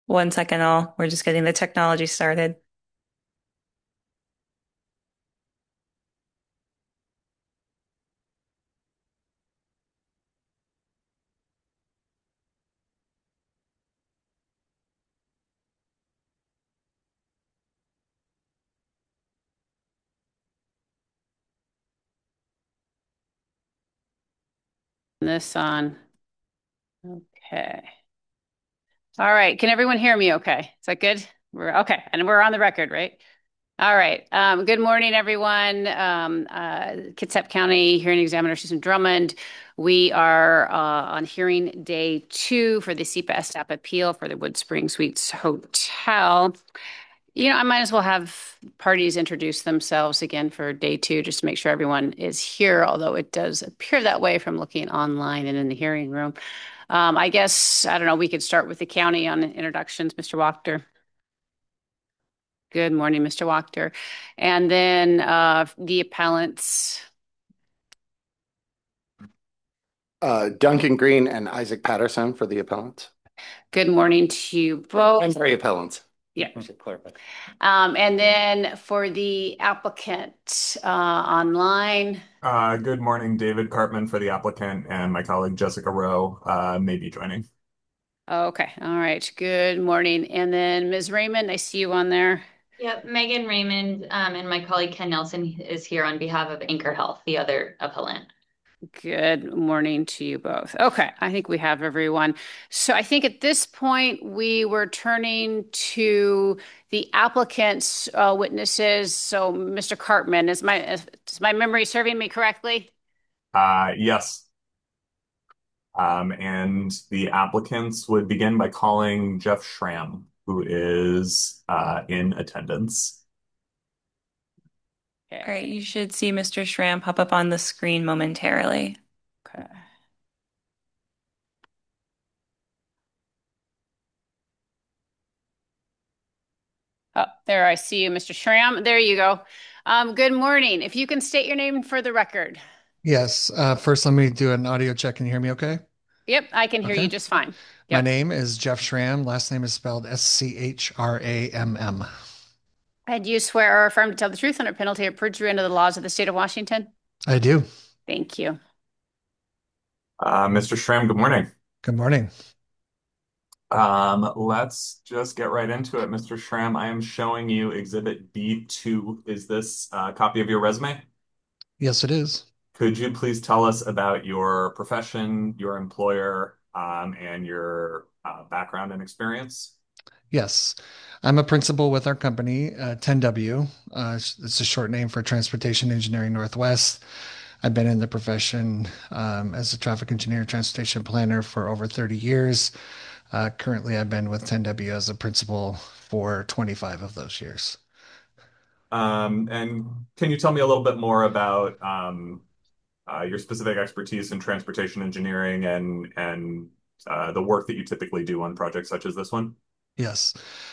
One second, all. We're just getting the technology started. This on. Okay. All right. Can everyone hear me okay? Is that good? We're okay. And we're on the record, right? All right. Good morning, everyone. Kitsap County Hearing Examiner Susan Drummond. We are on hearing day 2 for the SEPA STAP appeal for the Wood Spring Suites Hotel. I might as well have parties introduce themselves again for day 2, just to make sure everyone is here, although it does appear that way from looking online and in the hearing room. I guess, I don't know, we could start with the county on introductions, Mr. Wachter. Good morning, Mr. Wachter. And then the appellants. Duncan Green and Isaac Patterson for the appellants. Good morning to you I'm both. sorry, appellants. Yeah. I should clarify. And then for the applicant online. Good morning, David Cartman for the applicant, and my colleague Jessica Rowe may be joining. Okay. All right. Good morning. And then Ms. Raymond, I see you on there. Yep, Megan Raymond, and my colleague Ken Nelson is here on behalf of Anchor Health, the other appellant. Good morning to you both. Okay, I think we have everyone. So I think at this point we were turning to the applicant's witnesses. So Mr. Cartman, is my memory serving me correctly? Yes, and the applicants would begin by calling Jeff Schramm, who is in attendance. All right, Okay. you should see Mr. Schramm pop up on the screen momentarily. Okay. Oh, there I see you, Mr. Schramm. There you go. Good morning. If you can state your name for the record. Yes. First, let me do an audio check. Can you hear me okay? Yep, I can hear you Okay. just fine. My Yep. name is Jeff Schramm. Last name is spelled Schramm. And do you swear or affirm to tell the truth under penalty of perjury under the laws of the state of Washington? I do. Thank you. Mr. Schramm, good morning. Good morning. Let's just get right into it. Mr. Schramm, I am showing you Exhibit B2. Is this a copy of your resume? Yes, it is. Could you please tell us about your profession, your employer, and your background and experience? Yes. I'm a principal with our company, 10W. It's a short name for Transportation Engineering Northwest. I've been in the profession as a traffic engineer, transportation planner for over 30 years. Currently, I've been with 10W as a principal for 25 of those years. And can you tell me a little bit more about your specific expertise in transportation engineering and the work that you typically do on projects such as this one? Yes.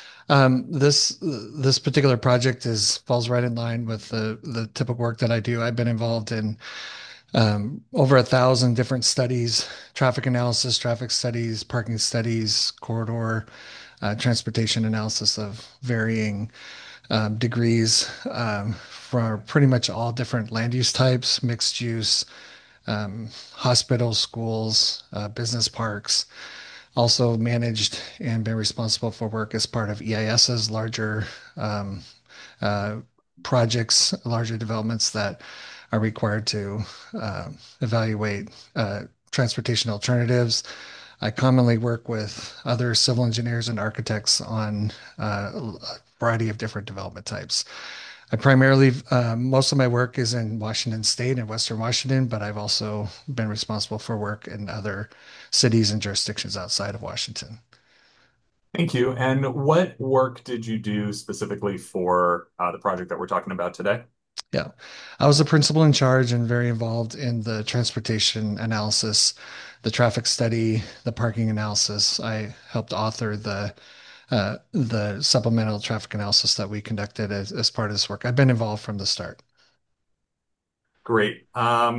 This particular project is falls right in line with the typical work that I do. I've been involved in over 1,000 different studies, traffic analysis, traffic studies, parking studies, corridor, transportation analysis of varying degrees for pretty much all different land use types, mixed use, hospitals, schools, business parks. Also managed and been responsible for work as part of EIS's larger um, uh, projects, larger developments that are required to evaluate transportation alternatives. I commonly work with other civil engineers and architects on a variety of different development types. I primarily, most of my work is in Washington State and Western Washington, but I've also been responsible for work in other cities and jurisdictions outside of Washington. Thank you. And what work did you do specifically for the project that we're talking about today? Yeah. I was the principal in charge and very involved in the transportation analysis, the traffic study, the parking analysis. I helped author the supplemental traffic analysis that we conducted as part of this work. I've been involved from the start. Great.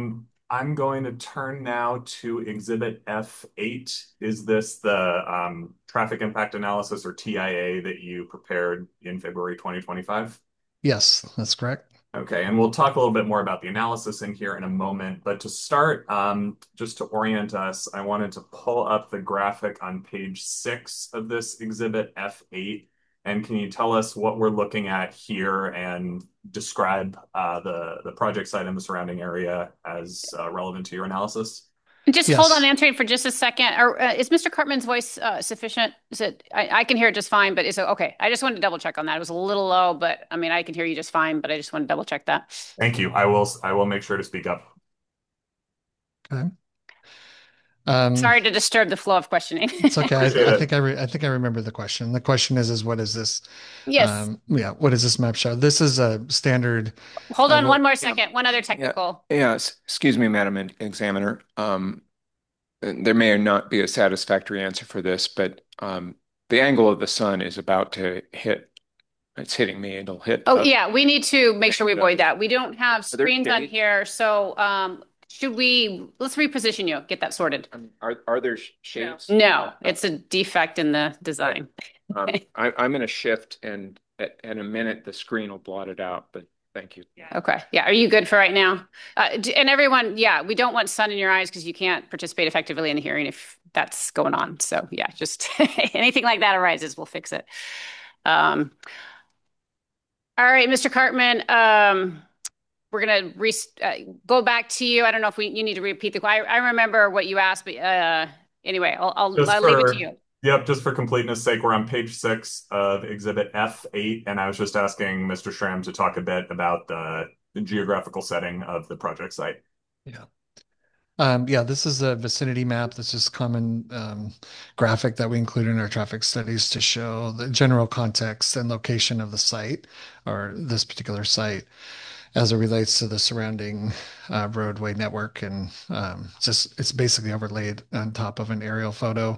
I'm going to turn now to Exhibit F8. Is this the traffic impact analysis or TIA that you prepared in February 2025? Yes, that's correct. Okay, and we'll talk a little bit more about the analysis in here in a moment. But to start, just to orient us, I wanted to pull up the graphic on page 6 of this Exhibit F8. And can you tell us what we're looking at here and describe the project site and the surrounding area as relevant to your analysis? Just hold on answering for just a second. Or is Mr. Cartman's voice sufficient? Is it? I can hear it just fine, but is it okay? I just wanted to double check on that. It was a little low, but I mean, I can hear you just fine, but I just want to double check that. Thank you. I will make sure to speak up. Okay. Sorry to disturb the flow of questioning. It's okay. Appreciate I it. think I remember the question. The question is what is this? Yes. Yeah, what does this map show? This is a standard. Hold on well, one more second. One other technical. Yes, excuse me, Madam Examiner. There may not be a satisfactory answer for this, but the angle of the sun is about to hit. It's hitting me. It'll hit. Oh, yeah. We need to make sure we avoid that. We don't have Are there screens on shades? here. So let's reposition you, get that sorted. Are there shades? No, it's a defect in the design. I'm going to shift, and in a minute the screen will blot it out. But thank you. Okay. Yeah. Are you good for right now? And everyone, yeah, we don't want sun in your eyes because you can't participate effectively in the hearing if that's going on. So yeah, just anything like that arises, we'll fix it. All right, Mr. Cartman, we're going to go back to you. I don't know if you need to repeat the question. I remember what you asked, but anyway, I'll leave it to you. Yep, just for completeness sake, we're on page 6 of Exhibit F8, and I was just asking Mr. Schramm to talk a bit about the geographical setting of the project site. Yeah. Yeah, this is a vicinity map. This is common graphic that we include in our traffic studies to show the general context and location of the site or this particular site as it relates to the surrounding roadway network. And it's basically overlaid on top of an aerial photo.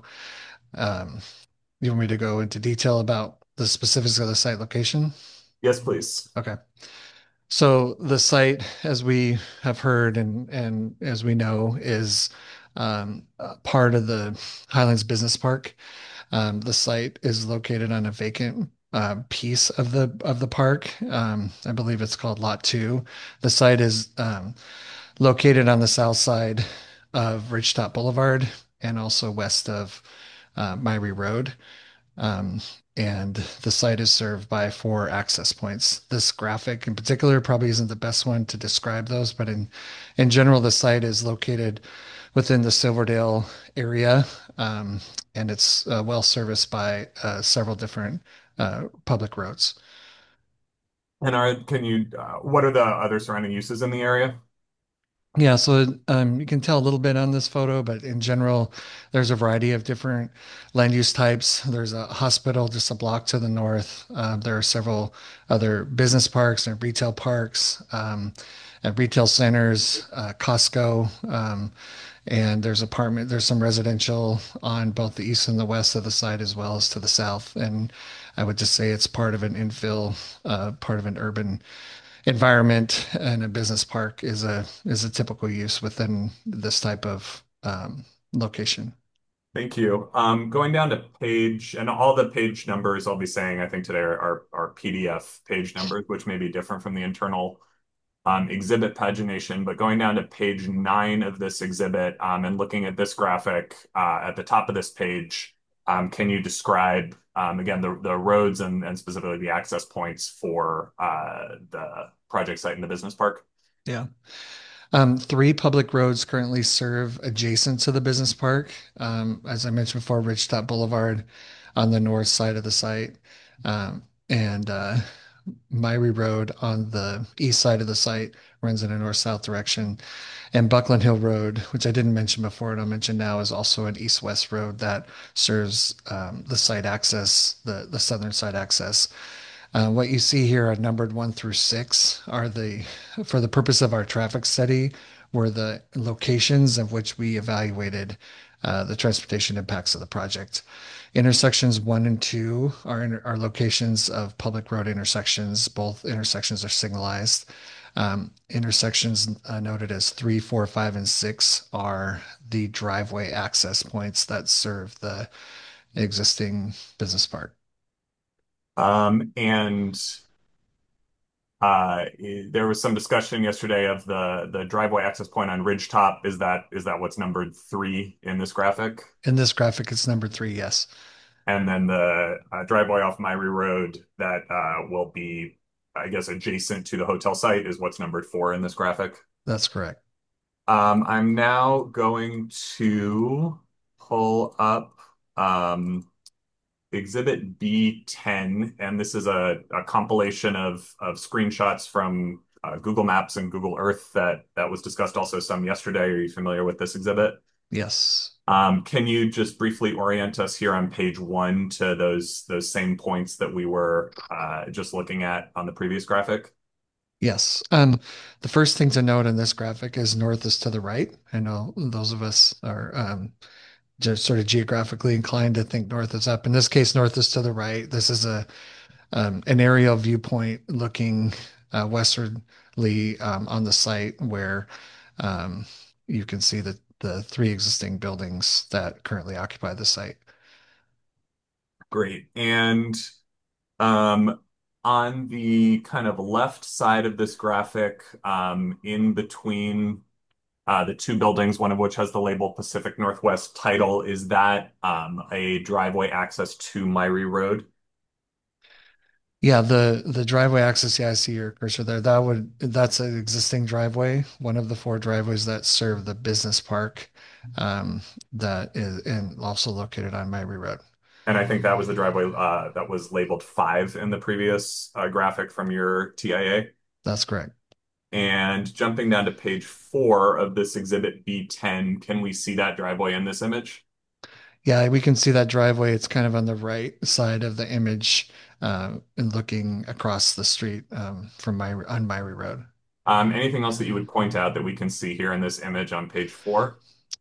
You want me to go into detail about the specifics of the site location? Yes, please. Okay. So the site, as we have heard and as we know, is part of the Highlands Business Park. The site is located on a vacant piece of the park. I believe it's called Lot 2. The site is located on the south side of Ridgetop Boulevard and also west of Myrie Road. And the site is served by 4 access points. This graphic in particular probably isn't the best one to describe those, but in general, the site is located within the Silverdale area, and it's well serviced by several different public roads. And what are the other surrounding uses in the area? Yeah, so you can tell a little bit on this photo, but in general, there's a variety of different land use types. There's a hospital just a block to the north. There are several other business parks and retail parks, and retail centers, Costco, and there's some residential on both the east and the west of the site as well as to the south. And I would just say it's part of an infill, part of an urban environment, and a business park is a typical use within this type of location. Thank you. Going down to page, and all the page numbers I'll be saying, I think today are PDF page numbers, which may be different from the internal exhibit pagination. But going down to page 9 of this exhibit and looking at this graphic at the top of this page, can you describe again the roads and specifically the access points for the project site in the business park? Yeah. 3 public roads currently serve adjacent to the business park. As I mentioned before, Ridgetop Boulevard on the north side of the site, and Myrie Road on the east side of the site runs in a north-south direction. And Buckland Hill Road, which I didn't mention before and I'll mention now, is also an east-west road that serves the site access, the southern site access. What you see here are numbered 1 through 6 are for the purpose of our traffic study, were the locations of which we evaluated the transportation impacts of the project. Intersections 1 and 2 are locations of public road intersections. Both intersections are signalized. Intersections noted as 3, 4, 5, and 6 are the driveway access points that serve the existing business park. And there was some discussion yesterday of the driveway access point on Ridgetop. Is that what's numbered 3 in this graphic? In this graphic, it's number 3, yes. And then the driveway off Myrie Road that will be, I guess, adjacent to the hotel site is what's numbered 4 in this graphic. That's correct. I'm now going to pull up Exhibit B10, and this is a compilation of screenshots from Google Maps and Google Earth that was discussed also some yesterday. Are you familiar with this exhibit? Yes. Can you just briefly orient us here on page 1 to those same points that we were just looking at on the previous graphic? Yes. The first thing to note in this graphic is north is to the right. I know those of us are just sort of geographically inclined to think north is up. In this case, north is to the right. This is an aerial viewpoint looking westwardly on the site where um, you can see the 3 existing buildings that currently occupy the site. Great. And um, on the kind of left side of this graphic, in between the 2 buildings, one of which has the label Pacific Northwest title, is that a driveway access to Myrie Road? Yeah, the driveway access, yeah, I see your cursor there. That's an existing driveway, one of the 4 driveways that serve the business park, that is and also located on Myrie Road. And I think that was the driveway that was labeled 5 in the previous graphic from your TIA. That's correct. And jumping down to page 4 of this exhibit B10, can we see that driveway in this image? Yeah, we can see that driveway. It's kind of on the right side of the image, and looking across the street from on Myrie Road. Anything else that you would point out that we can see here in this image on page 4?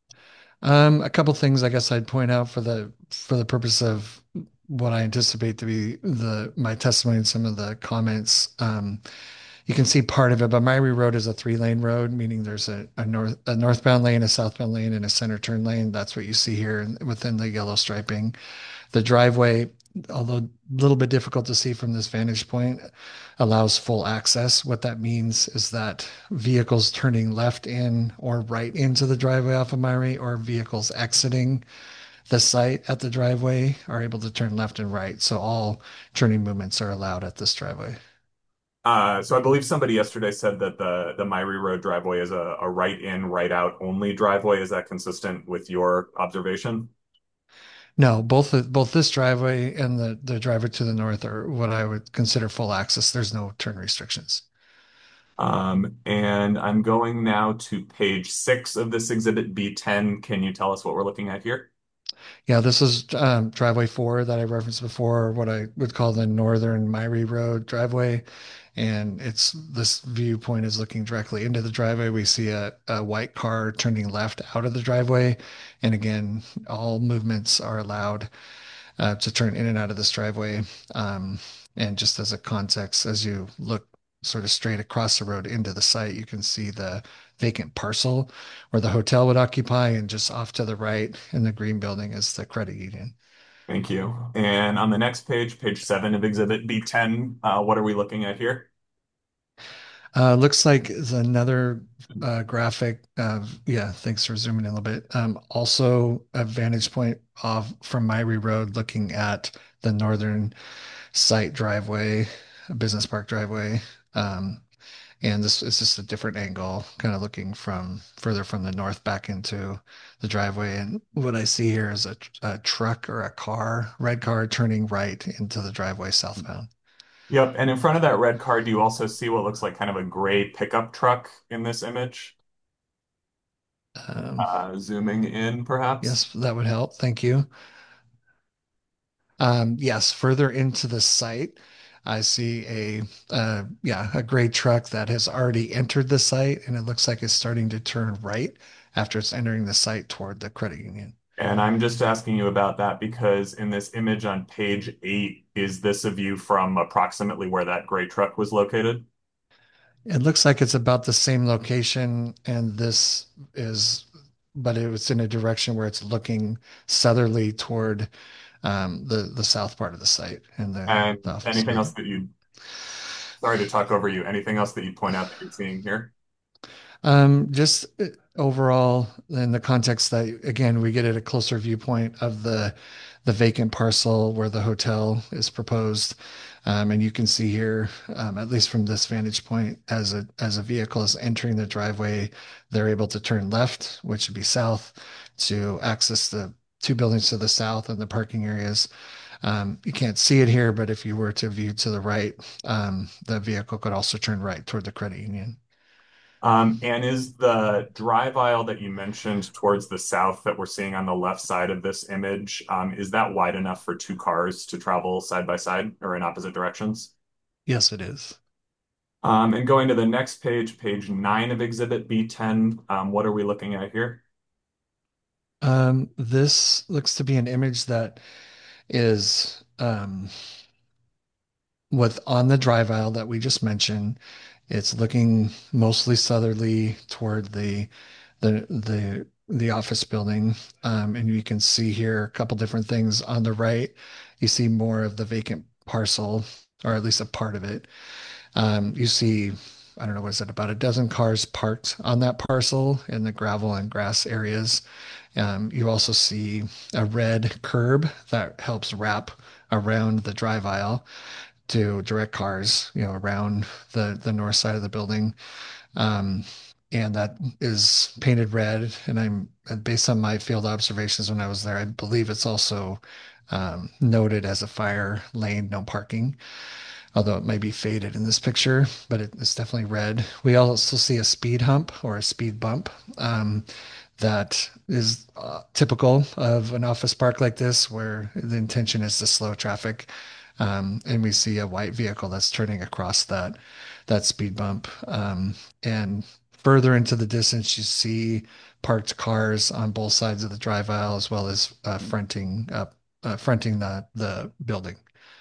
A couple things I guess I'd point out for the purpose of what I anticipate to be the my testimony and some of the comments. You can see part of it, but Myrie Road is a 3-lane road, meaning there's a northbound lane, a southbound lane, and a center turn lane. That's what you see here within the yellow striping. The driveway, although a little bit difficult to see from this vantage point, allows full access. What that means is that vehicles turning left in or right into the driveway off of Myrie, or vehicles exiting the site at the driveway, are able to turn left and right. So all turning movements are allowed at this driveway. So I believe somebody yesterday said that the Myrie Road driveway is a right in, right out only driveway. Is that consistent with your observation? No, both this driveway and the driveway to the north are what I would consider full access. There's no turn restrictions. And I'm going now to page 6 of this exhibit B10. Can you tell us what we're looking at here? Yeah, this is driveway 4 that I referenced before, what I would call the northern Myrie Road driveway. And this viewpoint is looking directly into the driveway. We see a white car turning left out of the driveway. And again, all movements are allowed to turn in and out of this driveway. And just as a context, as you look sort of straight across the road into the site, you can see the vacant parcel where the hotel would occupy, and just off to the right in the green building is the credit union. Thank you. And on the next page, page 7 of exhibit B10, what are we looking at here? Looks like it's another graphic. Yeah, thanks for zooming in a little bit. Also, a vantage point off from Myrie Road looking at the northern site driveway, business park driveway. And this is just a different angle, kind of looking from further from the north back into the driveway. And what I see here is a truck or a car, red car turning right into the driveway southbound. Yep. And in front of that red car, do you also see what looks like kind of a gray pickup truck in this image? Um, Zooming in, perhaps? yes, that would help. Thank you. Yes, further into the site, I see a gray truck that has already entered the site, and it looks like it's starting to turn right after it's entering the site toward the credit union. And I'm just asking you about that because in this image on page 8, is this a view from approximately where that gray truck was located? It looks like it's about the same location, and but it was in a direction where it's looking southerly toward the south part of the site and And the office anything else building. that you, sorry to talk over you, anything else that you point out that you're seeing here? Just overall, in the context that again, we get at a closer viewpoint of the vacant parcel where the hotel is proposed. And you can see here, at least from this vantage point, as a vehicle is entering the driveway, they're able to turn left, which would be south, to access the two buildings to the south and the parking areas. You can't see it here, but if you were to view to the right, the vehicle could also turn right toward the credit union. And is the drive aisle that you mentioned towards the south that we're seeing on the left side of this image, is that wide enough for two cars to travel side by side or in opposite directions? Yes, it is. And going to the next page, page 9 of Exhibit B10, what are we looking at here? This looks to be an image that is with on the drive aisle that we just mentioned. It's looking mostly southerly toward the office building. And you can see here a couple different things on the right. You see more of the vacant parcel, or at least a part of it. You see, I don't know, what is it, about a dozen cars parked on that parcel in the gravel and grass areas. You also see a red curb that helps wrap around the drive aisle to direct cars, around the north side of the building. Um, and that is painted red. And based on my field observations when I was there, I believe it's also noted as a fire lane, no parking, although it may be faded in this picture, but it's definitely red. We also see a speed hump or a speed bump. That is typical of an office park like this, where the intention is to slow traffic. And we see a white vehicle that's turning across that speed bump. And further into the distance, you see parked cars on both sides of the drive aisle, as well as fronting the building.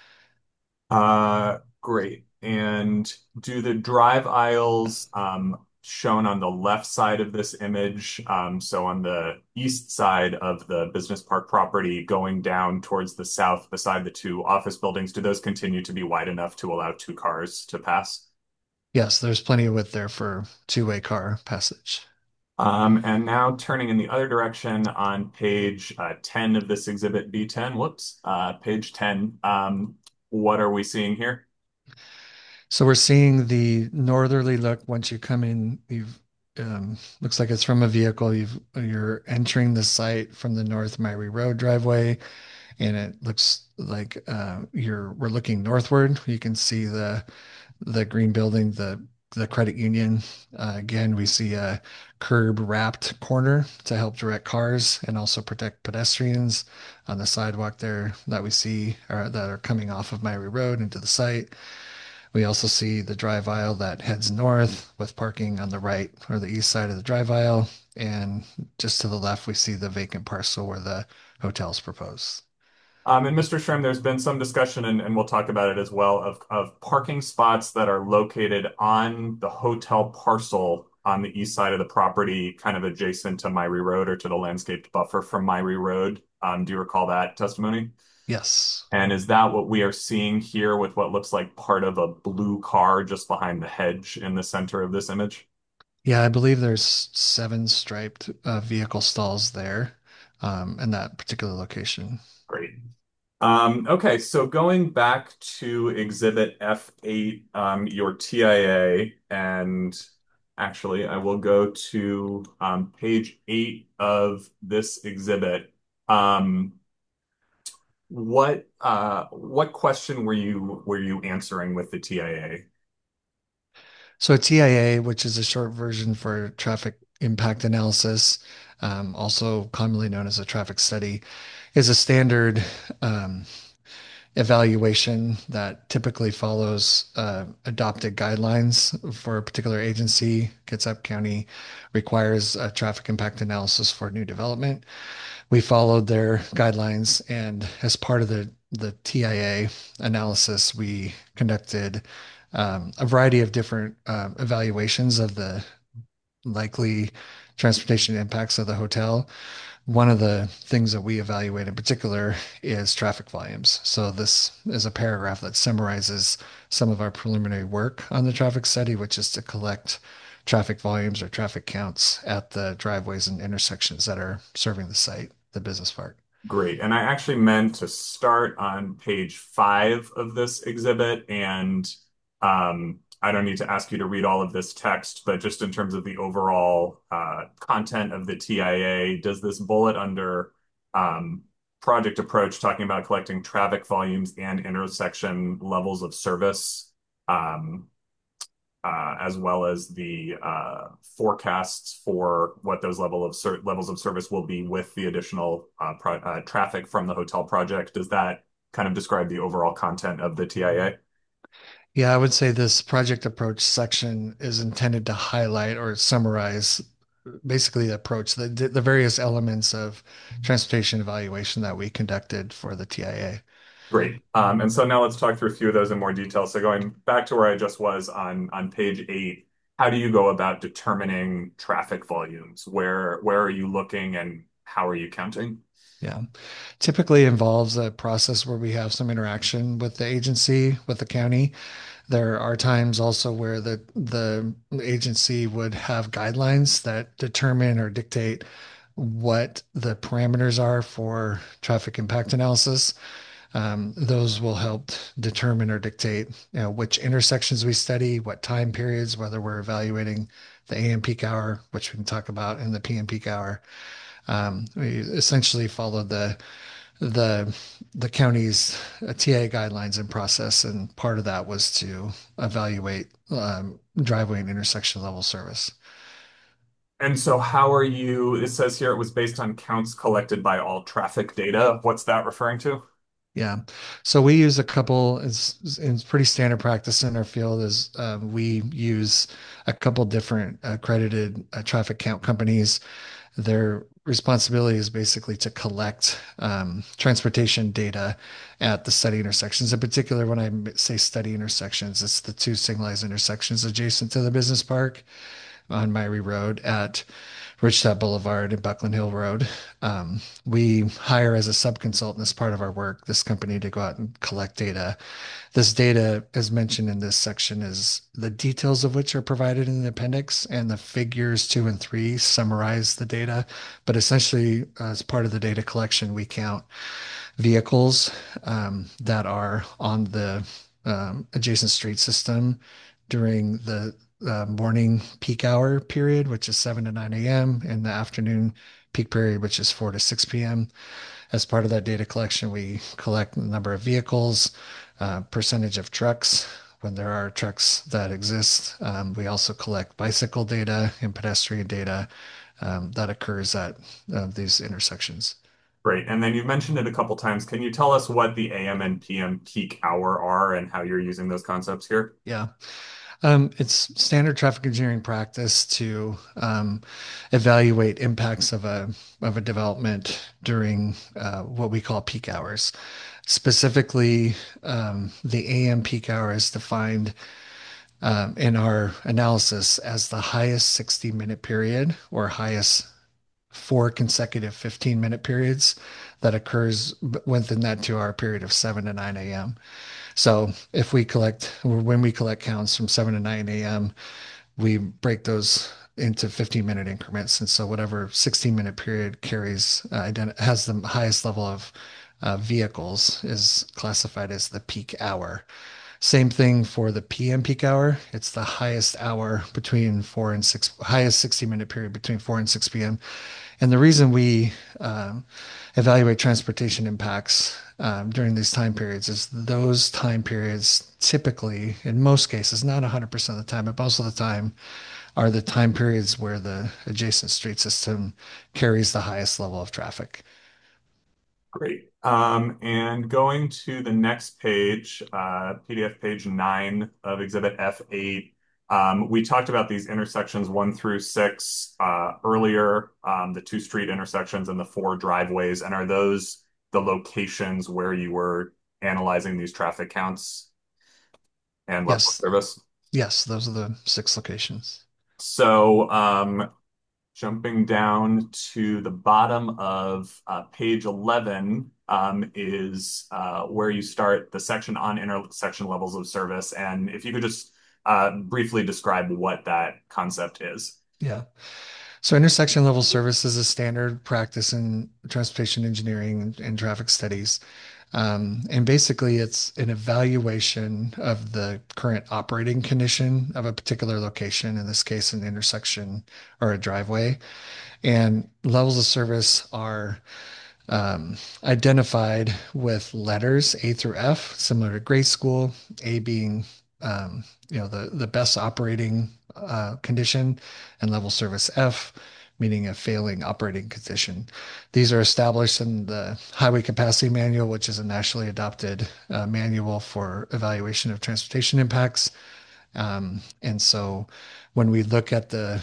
Great. And do the drive aisles shown on the left side of this image, so on the east side of the business park property going down towards the south beside the two office buildings, do those continue to be wide enough to allow two cars to pass? Yes, there's plenty of width there for two-way car passage. And now turning in the other direction on page 10 of this exhibit B10, whoops, page 10, what are we seeing here? So we're seeing the northerly look once you come in. You've looks like it's from a vehicle. You're entering the site from the North Myrie Road driveway, and it looks like we're looking northward. You can see the green building, the credit union. Again, we see a curb wrapped corner to help direct cars and also protect pedestrians on the sidewalk there that we see that are coming off of Myrie Road into the site. We also see the drive aisle that heads north with parking on the right or the east side of the drive aisle. And just to the left, we see the vacant parcel where the hotel's proposed. And Mr. Shrem, there's been some discussion, and we'll talk about it as well, of parking spots that are located on the hotel parcel on the east side of the property, kind of adjacent to Myrie Road or to the landscaped buffer from Myrie Road. Do you recall that testimony? Yes. And is that what we are seeing here with what looks like part of a blue car just behind the hedge in the center of this image? Yeah, I believe there's seven striped vehicle stalls there in that particular location. Great. Okay, so going back to Exhibit F8, your TIA, and actually I will go to page 8 of this exhibit. Um, what question were you answering with the TIA? So a TIA, which is a short version for traffic impact analysis, also commonly known as a traffic study, is a standard um, evaluation that typically follows adopted guidelines for a particular agency. Kitsap County requires a traffic impact analysis for new development. We followed their guidelines, and as part of the TIA analysis, we conducted a variety of different evaluations of the likely transportation impacts of the hotel. One of the things that we evaluate in particular is traffic volumes. So this is a paragraph that summarizes some of our preliminary work on the traffic study, which is to collect traffic volumes or traffic counts at the driveways and intersections that are serving the site, the business park. Great. And I actually meant to start on page 5 of this exhibit. And I don't need to ask you to read all of this text, but just in terms of the overall content of the TIA, does this bullet under um, project approach talking about collecting traffic volumes and intersection levels of service, um, as well as the forecasts for what those levels of service will be with the additional traffic from the hotel project. Does that kind of describe the overall content of the TIA? Yeah, I would say this project approach section is intended to highlight or summarize basically the approach, the various elements of transportation evaluation that we conducted for the TIA. Great. And so now let's talk through a few of those in more detail. So going back to where I just was on page 8, how do you go about determining traffic volumes? Where are you looking and how are you counting? Yeah, typically involves a process where we have some interaction with the agency, with the county. There are times also where the agency would have guidelines that determine or dictate what the parameters are for traffic impact analysis. Those will help determine or dictate, which intersections we study, what time periods, whether we're evaluating the AM peak hour, which we can talk about, and the PM peak hour. We essentially follow the the county's TA guidelines and process, and part of that was to evaluate driveway and intersection level service. And so how are you, it says here it was based on counts collected by all traffic data. What's that referring to? Yeah. So we use a couple, it's pretty standard practice in our field is we use a couple different accredited traffic count companies. Their responsibility is basically to collect transportation data at the study intersections. In particular, when I say study intersections, it's the two signalized intersections adjacent to the business park on Myrie Road at Ridgestone Boulevard and Buckland Hill Road. We hire as a subconsultant as part of our work this company to go out and collect data. This data, as mentioned in this section, is the details of which are provided in the appendix, and the figures 2 and 3 summarize the data. But essentially, as part of the data collection, we count vehicles that are on the adjacent street system during the morning peak hour period, which is 7 to 9 a.m., and the afternoon peak period, which is 4 to 6 p.m. As part of that data collection, we collect the number of vehicles, percentage of trucks when there are trucks that exist. We also collect bicycle data and pedestrian data that occurs at these intersections. Great. And then you've mentioned it a couple times. Can you tell us what the AM and PM peak hour are and how you're using those concepts here? Yeah. It's standard traffic engineering practice to evaluate impacts of a development during what we call peak hours. Specifically, the AM peak hour is defined in our analysis as the highest 60-minute period or highest 4 consecutive 15-minute periods that occurs within that 2 hour period of 7 to 9 a.m. So when we collect counts from 7 to 9 a.m., we break those into 15-minute increments. And so whatever 16-minute period has the highest level of vehicles is classified as the peak hour. Same thing for the PM peak hour. It's the highest hour between 4 and 6, highest 60-minute period between 4 and 6 p.m. And the reason we evaluate transportation impacts during these time periods is those time periods typically, in most cases, not 100% of the time, but most of the time, are the time periods where the adjacent street system carries the highest level of traffic. Great. And going to the next page, PDF page 9 of Exhibit F8, we talked about these intersections 1 through 6 earlier, the 2 street intersections and the 4 driveways. And are those the locations where you were analyzing these traffic counts? and level of Yes. service. Yes, those are the 6 locations. So, jumping down to the bottom of page 11 is where you start the section on intersection levels of service. And if you could just briefly describe what that concept is. Yeah. So intersection level service is a standard practice in transportation engineering and traffic studies. And basically, it's an evaluation of the current operating condition of a particular location, in this case, an intersection or a driveway. And levels of service are identified with letters A through F, similar to grade school, A being the best operating condition, and level service F, meaning a failing operating condition. These are established in the Highway Capacity Manual, which is a nationally adopted manual for evaluation of transportation impacts. And so when we look at the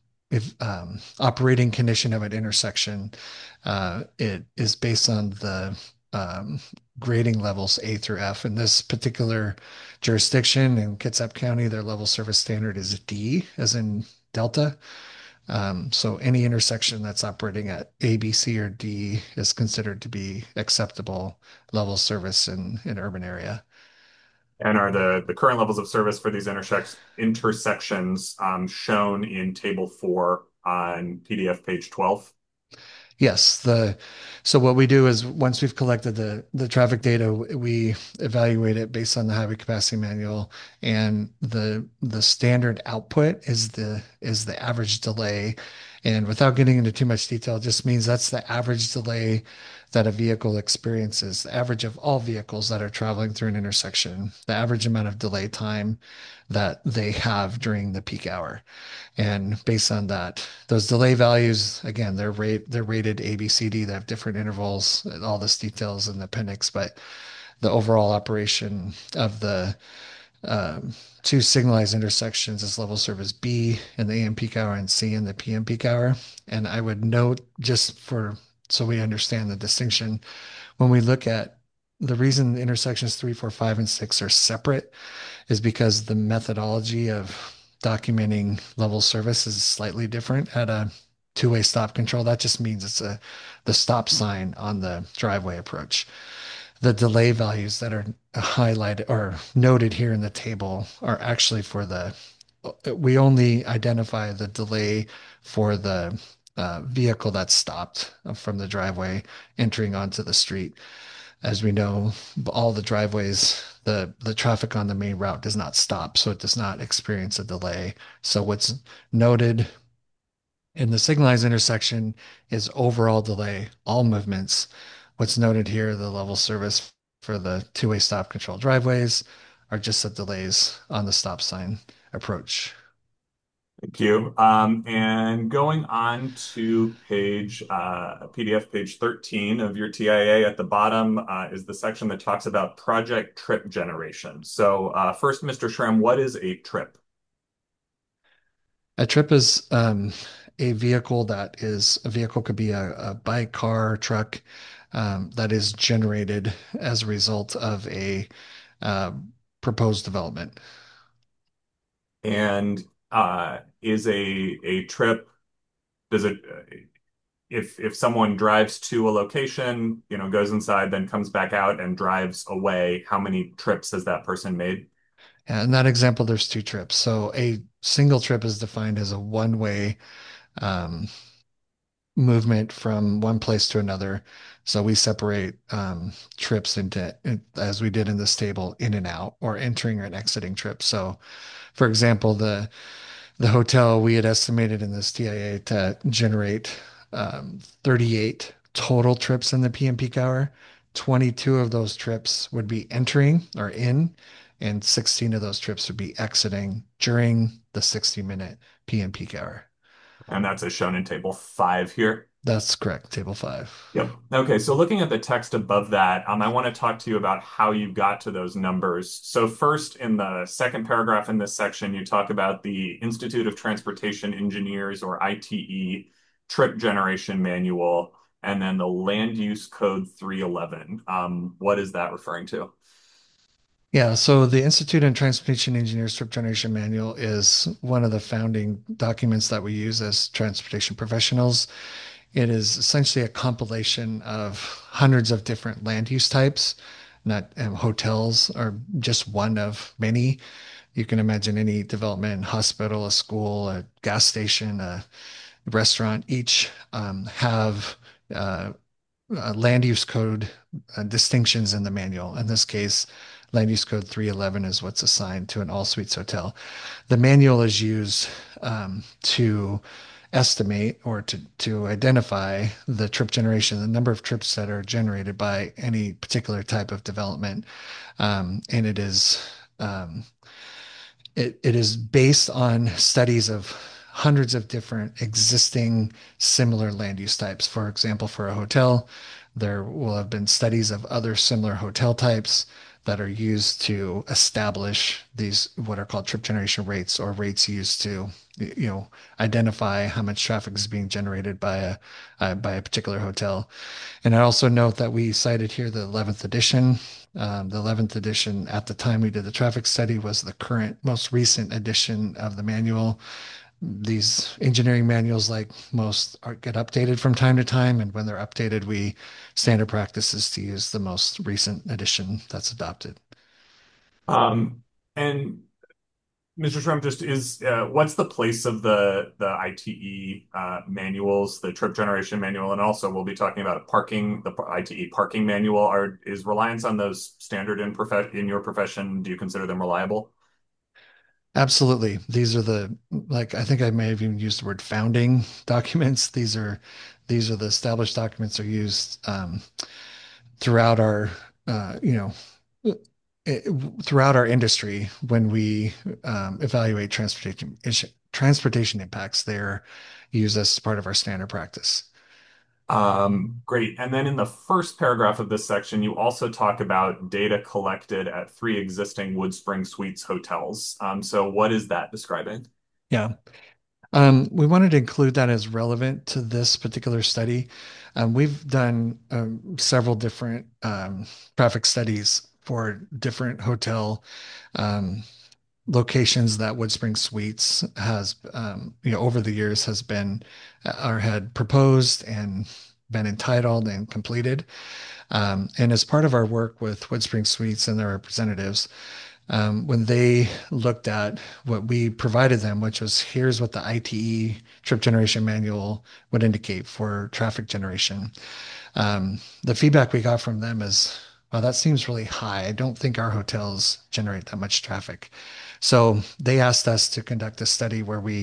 operating condition of an intersection, it is based on the um, grading levels A through F. In this particular jurisdiction in Kitsap County, their level service standard is D, as in Delta. So any intersection that's operating at A, B, C, or D is considered to be acceptable level service in an urban area. And are the current levels of service for these intersections shown in table 4 on PDF page 12? Yes, so what we do is once we've collected the traffic data, we evaluate it based on the highway capacity manual, and the standard output is the average delay. And without getting into too much detail, it just means that's the average delay that a vehicle experiences, the average of all vehicles that are traveling through an intersection, the average amount of delay time that they have during the peak hour. And based on that, those delay values, again, they're rated A, B, C, D. They have different intervals, all this details in the appendix, but the overall operation of the two signalized intersections is level service B in the AM peak hour and C in the PM peak hour. And I would note, just for so we understand the distinction, when we look at the reason intersections 3, 4, 5, and 6 are separate is because the methodology of documenting level service is slightly different at a two-way stop control. That just means it's the stop sign on the driveway approach. The delay values that are highlighted or noted here in the table are actually for we only identify the delay for the vehicle that's stopped from the driveway entering onto the street. As we know, all the driveways, the traffic on the main route does not stop, so it does not experience a delay. So what's noted in the signalized intersection is overall delay, all movements. What's noted here, the level service for the two-way stop control driveways are just the delays on the stop sign approach. Thank you. And going on to PDF page 13 of your TIA at the bottom is the section that talks about project trip generation. So first, Mr. Schramm, what is a trip? A trip is a vehicle could be a bike, car, truck that is generated as a result of a uh, proposed development. And is a trip, does it if someone drives to a location, goes inside, then comes back out and drives away, how many trips has that person made? And in that example, there's two trips. So a single trip is defined as a one-way um, movement from one place to another. So we separate trips as we did in this table, in and out, or entering and exiting trips. So, for example, the hotel we had estimated in this TIA to generate 38 total trips in the PM peak hour. 22 of those trips would be entering or in, and 16 of those trips would be exiting during the 60-minute PM peak hour. And that's as shown in table 5 here. That's correct, table 5. Yep. Okay, so looking at the text above that, I want to talk to you about how you got to those numbers. So first, in the second paragraph in this section, you talk about the Institute of Transportation Engineers, or ITE, trip generation manual, and then the Land Use Code 311. What is that referring to? Yeah, so the Institute of Transportation Engineers Trip Generation Manual is one of the founding documents that we use as transportation professionals. It is essentially a compilation of hundreds of different land use types. Not hotels are just one of many. You can imagine any development, hospital, a school, a gas station, a restaurant, each have uh, land use code distinctions in the manual. In this case, land use code 311 is what's assigned to an all suites hotel. The manual is used to estimate or to identify the trip generation, the number of trips that are generated by any particular type of development. And um, it is based on studies of hundreds of different existing similar land use types. For example, for a hotel, there will have been studies of other similar hotel types that are used to establish these what are called trip generation rates or rates used to identify how much traffic is being generated by a particular hotel. And I also note that we cited here the 11th edition. The 11th edition at the time we did the traffic study was the current, most recent edition of the manual. These engineering manuals, like most, get updated from time to time. And when they're updated, we standard practice is to use the most recent edition that's adopted. And Mr. Trump, just is what's the place of the ITE manuals, the trip generation manual, and also we'll be talking about parking, the ITE parking manual. Is reliance on those standard in your profession? Do you consider them reliable? Absolutely. These are like, I think I may have even used the word founding documents. These are the established documents are used throughout our, uh, you know, eh, throughout our industry when we evaluate transportation impacts. They're used as part of our standard practice. Great. And then in the first paragraph of this section, you also talk about data collected at three existing Woodspring Suites hotels. So what is that describing? Yeah. We wanted to include that as relevant to this particular study. We've done several different traffic studies for different hotel um, locations that Woodspring Suites has, over the years has been or had proposed and been entitled and completed. And as part of our work with Woodspring Suites and their representatives, when they looked at what we provided them, which was here's what the ITE trip generation manual would indicate for traffic generation. The feedback we got from them is, well, that seems really high. I don't think our hotels generate that much traffic. So they asked us to conduct a study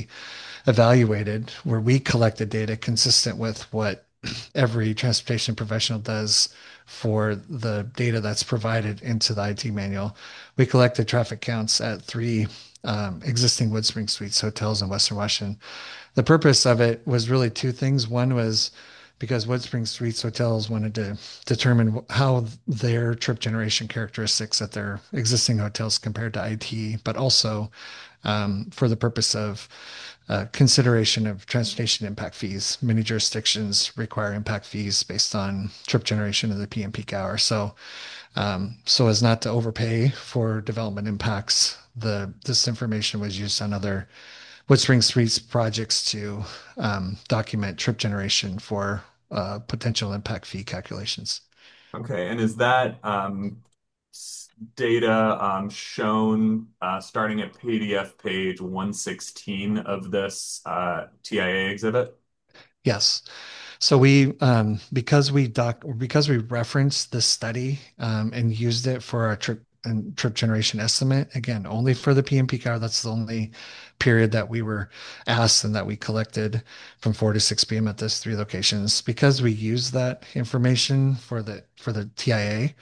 where we collected data consistent with what every transportation professional does for the data that's provided into the IT manual. We collected traffic counts at three existing Woodspring Suites hotels in Western Washington. The purpose of it was really two things. One was because Woodspring Suites hotels wanted to determine how their trip generation characteristics at their existing hotels compared to IT, but also for the purpose of consideration of transportation impact fees. Many jurisdictions require impact fees based on trip generation of the PM peak hour. So as not to overpay for development impacts, this information was used on other Woodspring Suites projects to document trip generation for potential impact fee calculations. Okay, and is that data shown starting at PDF page 116 of this TIA exhibit? Yes. So because we referenced this study and used it for our trip generation estimate, again, only for the PM peak hour. That's the only period that we were asked and that we collected from 4 to 6 p.m. at those three locations. Because we used that information for the TIA,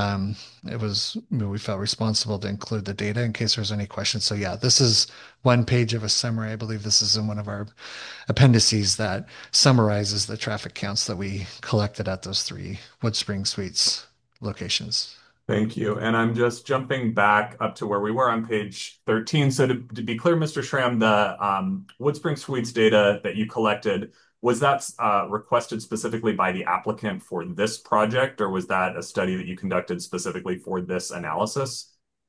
we felt responsible to include the data in case there's any questions. So yeah, this is one page of a summary. I believe this is in one of our appendices that summarizes the traffic counts that we collected at those three Woodspring Suites locations. Thank you. And I'm just jumping back up to where we were on page 13. So to be clear, Mr. Schramm, the Woodspring Suites data that you collected, was that requested specifically by the applicant for this project, or was that a study that you conducted specifically for this analysis?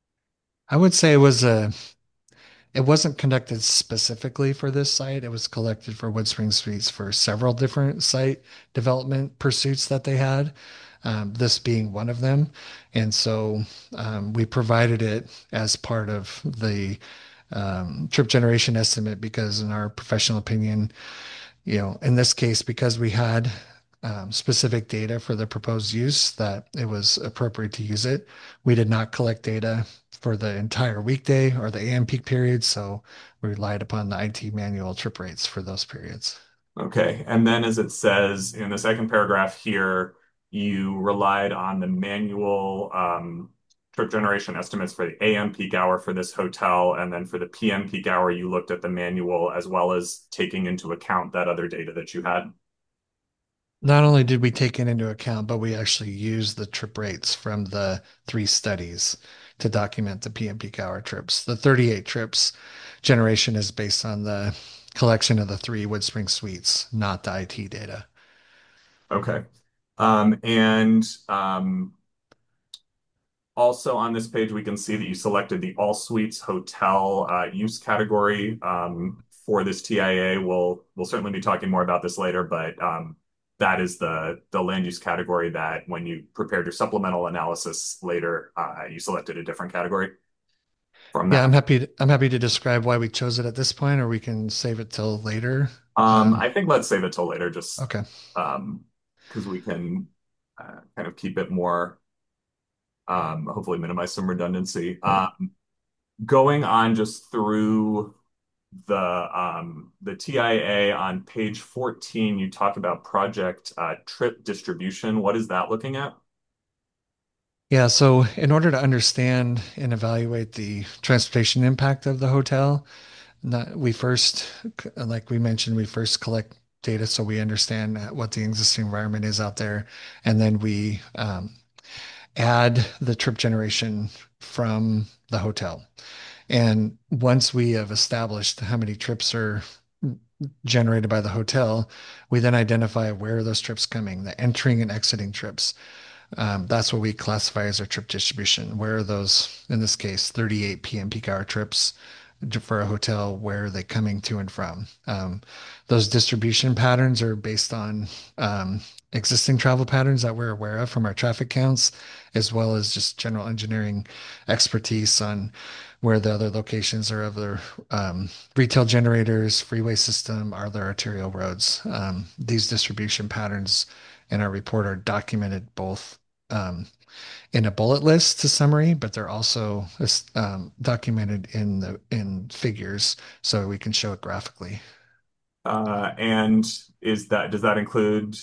I would say it wasn't conducted specifically for this site. It was collected for Woodspring Suites for several different site development pursuits that they had, this being one of them. And so we provided it as part of the trip generation estimate because, in our professional opinion, in this case, because we had specific data for the proposed use, that it was appropriate to use it. We did not collect data for the entire weekday or the AM peak period, so we relied upon the IT manual trip rates for those periods. Okay. And then as it says in the second paragraph here, you relied on the manual trip generation estimates for the AM peak hour for this hotel. And then for the PM peak hour, you looked at the manual as well as taking into account that other data that you had. Not only did we take it into account, but we actually used the trip rates from the 3 studies to document the PM peak hour trips. The 38 trips generation is based on the collection of the 3 Woodspring suites, not the IT data. Okay. And also on this page, we can see that you selected the all suites hotel use category for this TIA. We'll certainly be talking more about this later, but that is the land use category that when you prepared your supplemental analysis later, you selected a different category from Yeah, that. I'm happy to describe why we chose it at this point, or we can save it till later. I think let's save it till later, just Okay. because we can kind of keep it more, hopefully minimize some redundancy. Going on just through the TIA on page 14, you talk about project trip distribution. What is that looking at? Yeah, so in order to understand and evaluate the transportation impact of the hotel, we first, like we mentioned, we first collect data so we understand what the existing environment is out there, and then we add the trip generation from the hotel. And once we have established how many trips are generated by the hotel, we then identify where are those trips coming, the entering and exiting trips. That's what we classify as our trip distribution. Where are those, in this case, 38 PM peak hour trips for a hotel? Where are they coming to and from? Those distribution patterns are based on existing travel patterns that we're aware of from our traffic counts, as well as just general engineering expertise on where the other locations are of their retail generators, freeway system, are there arterial roads. These distribution patterns in our report are documented both in a bullet list to summary, but they're also documented in figures so we can show it graphically. And does that include?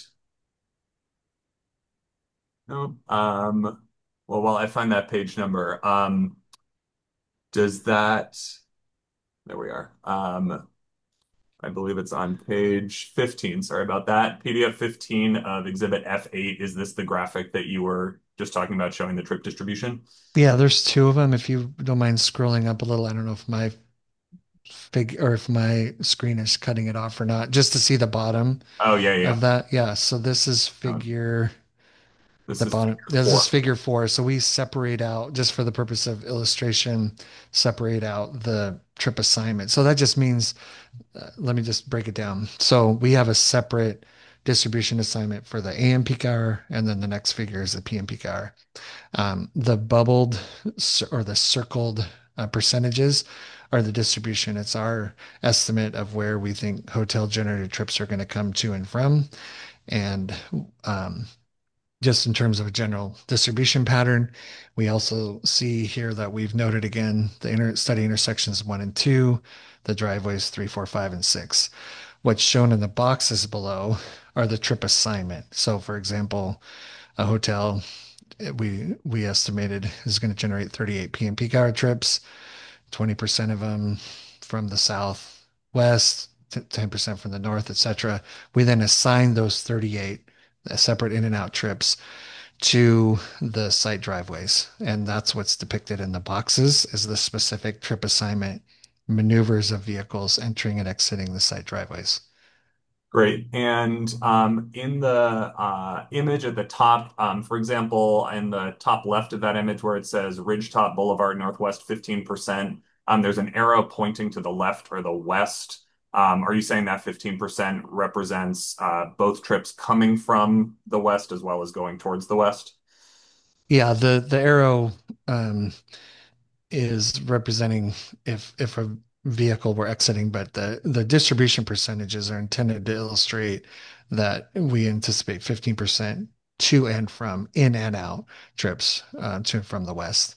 No. Well, while I find that page number, does that? There we are. I believe it's on page 15. Sorry about that. PDF 15 of Exhibit F8. Is this the graphic that you were just talking about showing the trip distribution? Yeah, there's 2 of them. If you don't mind scrolling up a little, I don't know if my or if my screen is cutting it off or not, just to see the bottom Oh, yeah, of yeah. that. Yeah, so this is Oh, figure this the is bottom. figure This four. is figure 4. So we separate out, just for the purpose of illustration, separate out the trip assignment. So that just means, let me just break it down. So we have a separate distribution assignment for the AM peak hour, and then the next figure is the PM peak hour. The bubbled or the circled percentages are the distribution. It's our estimate of where we think hotel generated trips are going to come to and from. And just in terms of a general distribution pattern, we also see here that we've noted again the study intersections 1 and 2, the driveways 3, 4, 5, and 6. What's shown in the boxes below are the trip assignment. So, for example, a hotel we estimated is going to generate 38 PM peak hour trips, 20% of them from the southwest, 10% from the north, etc. We then assign those 38 separate in and out trips to the site driveways. And that's what's depicted in the boxes is the specific trip assignment maneuvers of vehicles entering and exiting the site driveways. Great. And in the image at the top, for example, in the top left of that image where it says Ridgetop Boulevard Northwest 15%, there's an arrow pointing to the left or the west. Are you saying that 15% represents both trips coming from the west as well as going towards the west? Yeah, the arrow um, is representing if a vehicle were exiting, but the distribution percentages are intended to illustrate that we anticipate 15% to and from in and out trips to and from the west.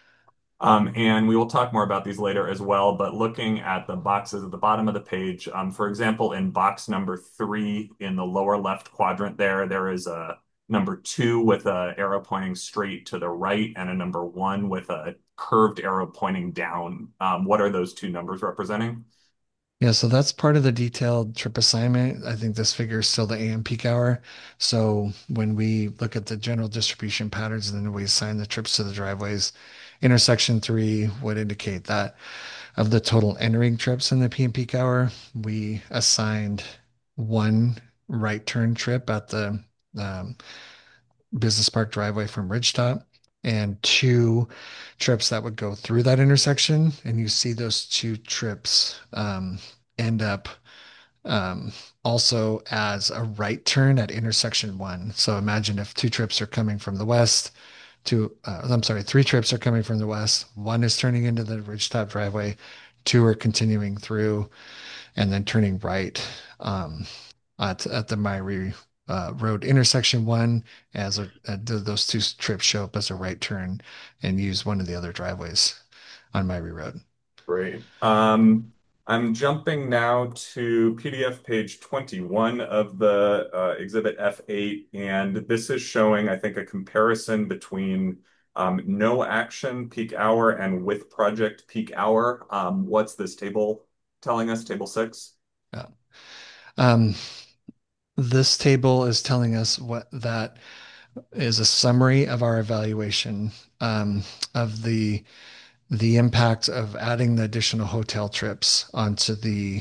And we will talk more about these later as well, but looking at the boxes at the bottom of the page, for example, in box number 3 in the lower left quadrant there is a number 2 with a arrow pointing straight to the right and a number 1 with a curved arrow pointing down. What are those two numbers representing? Yeah, so that's part of the detailed trip assignment. I think this figure is still the AM peak hour. So when we look at the general distribution patterns and then we assign the trips to the driveways, intersection 3 would indicate that of the total entering trips in the PM peak hour, we assigned one right turn trip at the um, Business Park driveway from Ridgetop and two trips that would go through that intersection. And you see those two trips end up um, also as a right turn at intersection 1. So imagine if two trips are coming from the west, I'm sorry, three trips are coming from the west. One is turning into the Ridgetop driveway, two are continuing through and then turning right at the Myrie Road intersection 1 those two trips show up as a right turn and use one of the other driveways on Myrie Road. Great. I'm jumping now to PDF page 21 of the exhibit F8, and this is showing, I think, a comparison between no action peak hour and with project peak hour. What's this table telling us? Table 6? Yeah. Um, this table is telling us what that is a summary of our evaluation of the impact of adding the additional hotel trips onto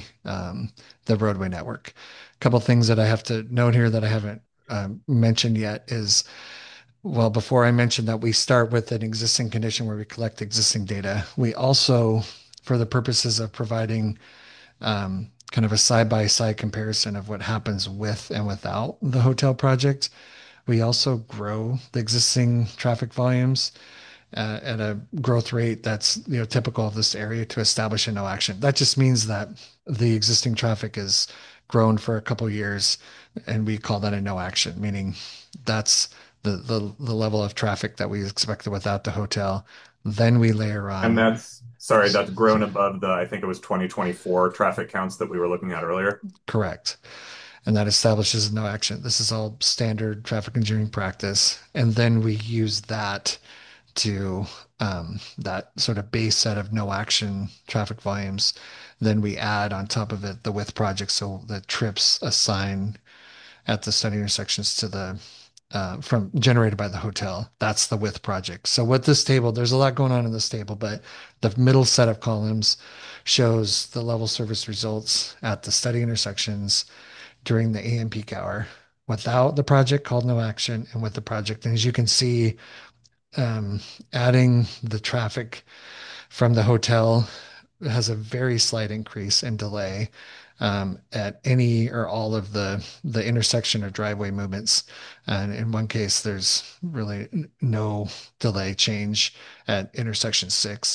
the roadway network. A couple things that I have to note here that I haven't mentioned yet is, well, before I mentioned that we start with an existing condition where we collect existing data, we also, for the purposes of providing kind of a side-by-side comparison of what happens with and without the hotel project, we also grow the existing traffic volumes at a growth rate that's typical of this area to establish a no action. That just means that the existing traffic is grown for a couple years, and we call that a no action, meaning that's the level of traffic that we expected without the hotel. Then we layer And on. that's grown above the, I think it was 2024 traffic counts that we were looking at earlier. Correct. And that establishes no action. This is all standard traffic engineering practice. And then we use that to that sort of base set of no action traffic volumes. Then we add on top of it the width project. So the trips assign at the study intersections to the from generated by the hotel. That's the width project. So what this table, there's a lot going on in this table, but the middle set of columns shows the level service results at the study intersections during the AM peak hour without the project called no action and with the project. And as you can see, um, adding the traffic from the hotel has a very slight increase in delay at any or all of the intersection or driveway movements. And in one case, there's really no delay change at intersection 6.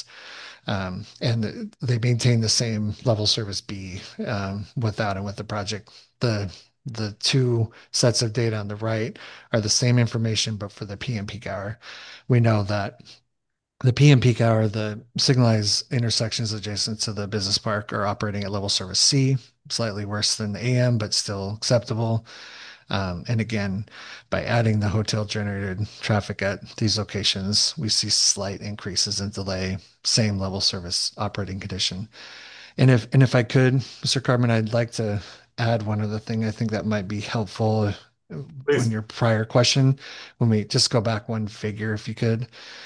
And they maintain the same level service B without and with the project. The two sets of data on the right are the same information, but for the PM peak hour. We know that the PM peak hour, the signalized intersections adjacent to the business park are operating at level service C, slightly worse than the AM, but still acceptable. And again, by adding the hotel generated traffic at these locations, we see slight increases in delay, same level service operating condition. And if I could, Mr. Carmen, I'd like to add one other thing I think that might be helpful on Please. your prior question. When we just go back one figure, if you could.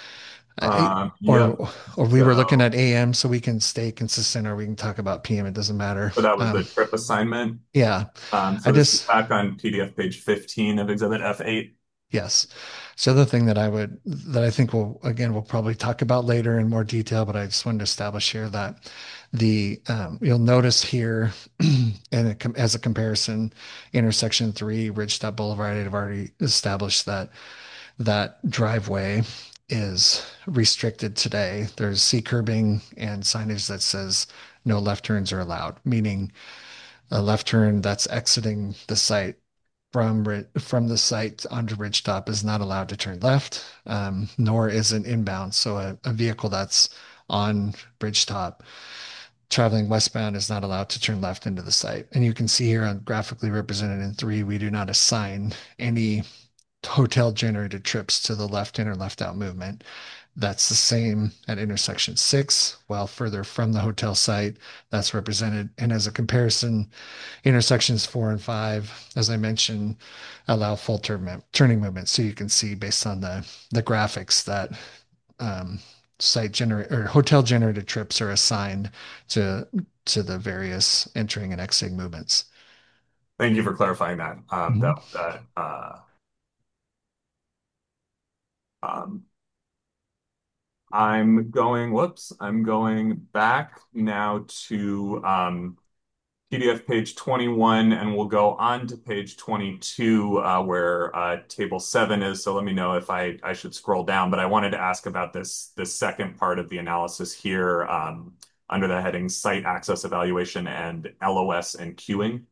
Yep. Or we were looking So, at AM, so we can stay consistent, or we can talk about PM. It doesn't matter. so that was the trip assignment. Yeah, I So this is just back on PDF page 15 of Exhibit F8. yes. So the thing that I think we'll probably talk about later in more detail, but I just wanted to establish here that you'll notice here, as a comparison, intersection 3, Ridgetop Boulevard, I've already established that that driveway is restricted today. There's C curbing and signage that says no left turns are allowed, meaning a left turn that's exiting the site from the site onto Ridgetop is not allowed to turn left, nor is an inbound. So a vehicle that's on Ridgetop traveling westbound is not allowed to turn left into the site. And you can see here on graphically represented in 3, we do not assign any hotel generated trips to the left in or left out movement. That's the same at intersection 6, while further from the hotel site, that's represented. And as a comparison, intersections 4 and 5, as I mentioned, allow full turning movement. So you can see based on the graphics that site generate or hotel generated trips are assigned to the various entering and exiting movements. Thank you for clarifying that. Mhm. Um, I'm going back now to PDF page 21, and we'll go on to page 22, where table 7 is. So let me know if I should scroll down. But I wanted to ask about this second part of the analysis here, under the heading Site Access Evaluation and LOS and Queuing.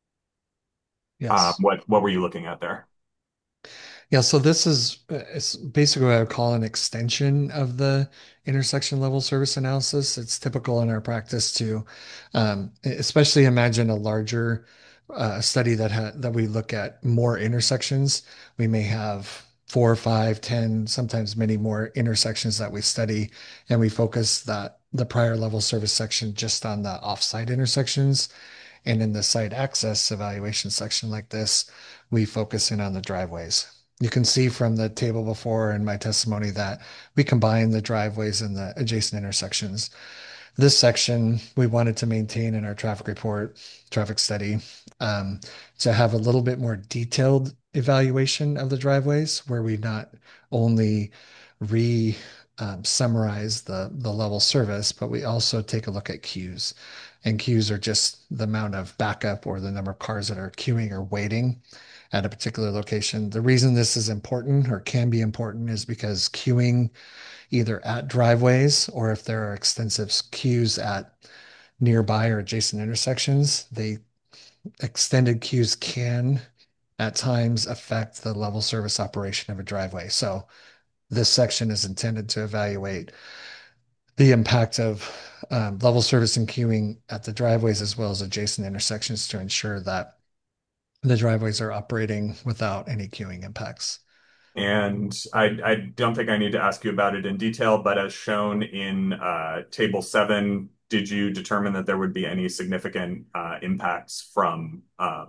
Yes. What were you looking at there? Yeah, so this is it's basically what I would call an extension of the intersection level service analysis. It's typical in our practice to, especially imagine a larger study that we look at more intersections. We may have 4, 5, 10, sometimes many more intersections that we study, and we focus the prior level service section just on the offsite intersections. And in the site access evaluation section like this, we focus in on the driveways. You can see from the table before in my testimony that we combine the driveways and the adjacent intersections. This section we wanted to maintain in our traffic report, traffic study, to have a little bit more detailed evaluation of the driveways where we not only re summarize the level service, but we also take a look at queues. And queues are just the amount of backup or the number of cars that are queuing or waiting at a particular location. The reason this is important or can be important is because queuing either at driveways or if there are extensive queues at nearby or adjacent intersections, they extended queues can at times affect the level service operation of a driveway. So this section is intended to evaluate the impact of level service and queuing at the driveways as well as adjacent intersections to ensure that the driveways are operating without any queuing impacts. And I don't think I need to ask you about it in detail, but as shown in table 7, did you determine that there would be any significant impacts from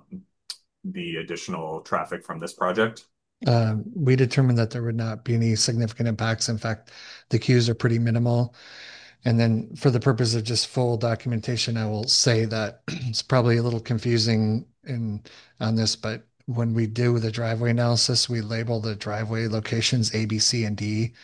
the additional traffic from this project? We determined that there would not be any significant impacts. In fact, the queues are pretty minimal. And then for the purpose of just full documentation, I will say that it's probably a little confusing on this, but when we do the driveway analysis, we label the driveway locations A, B, C, and D.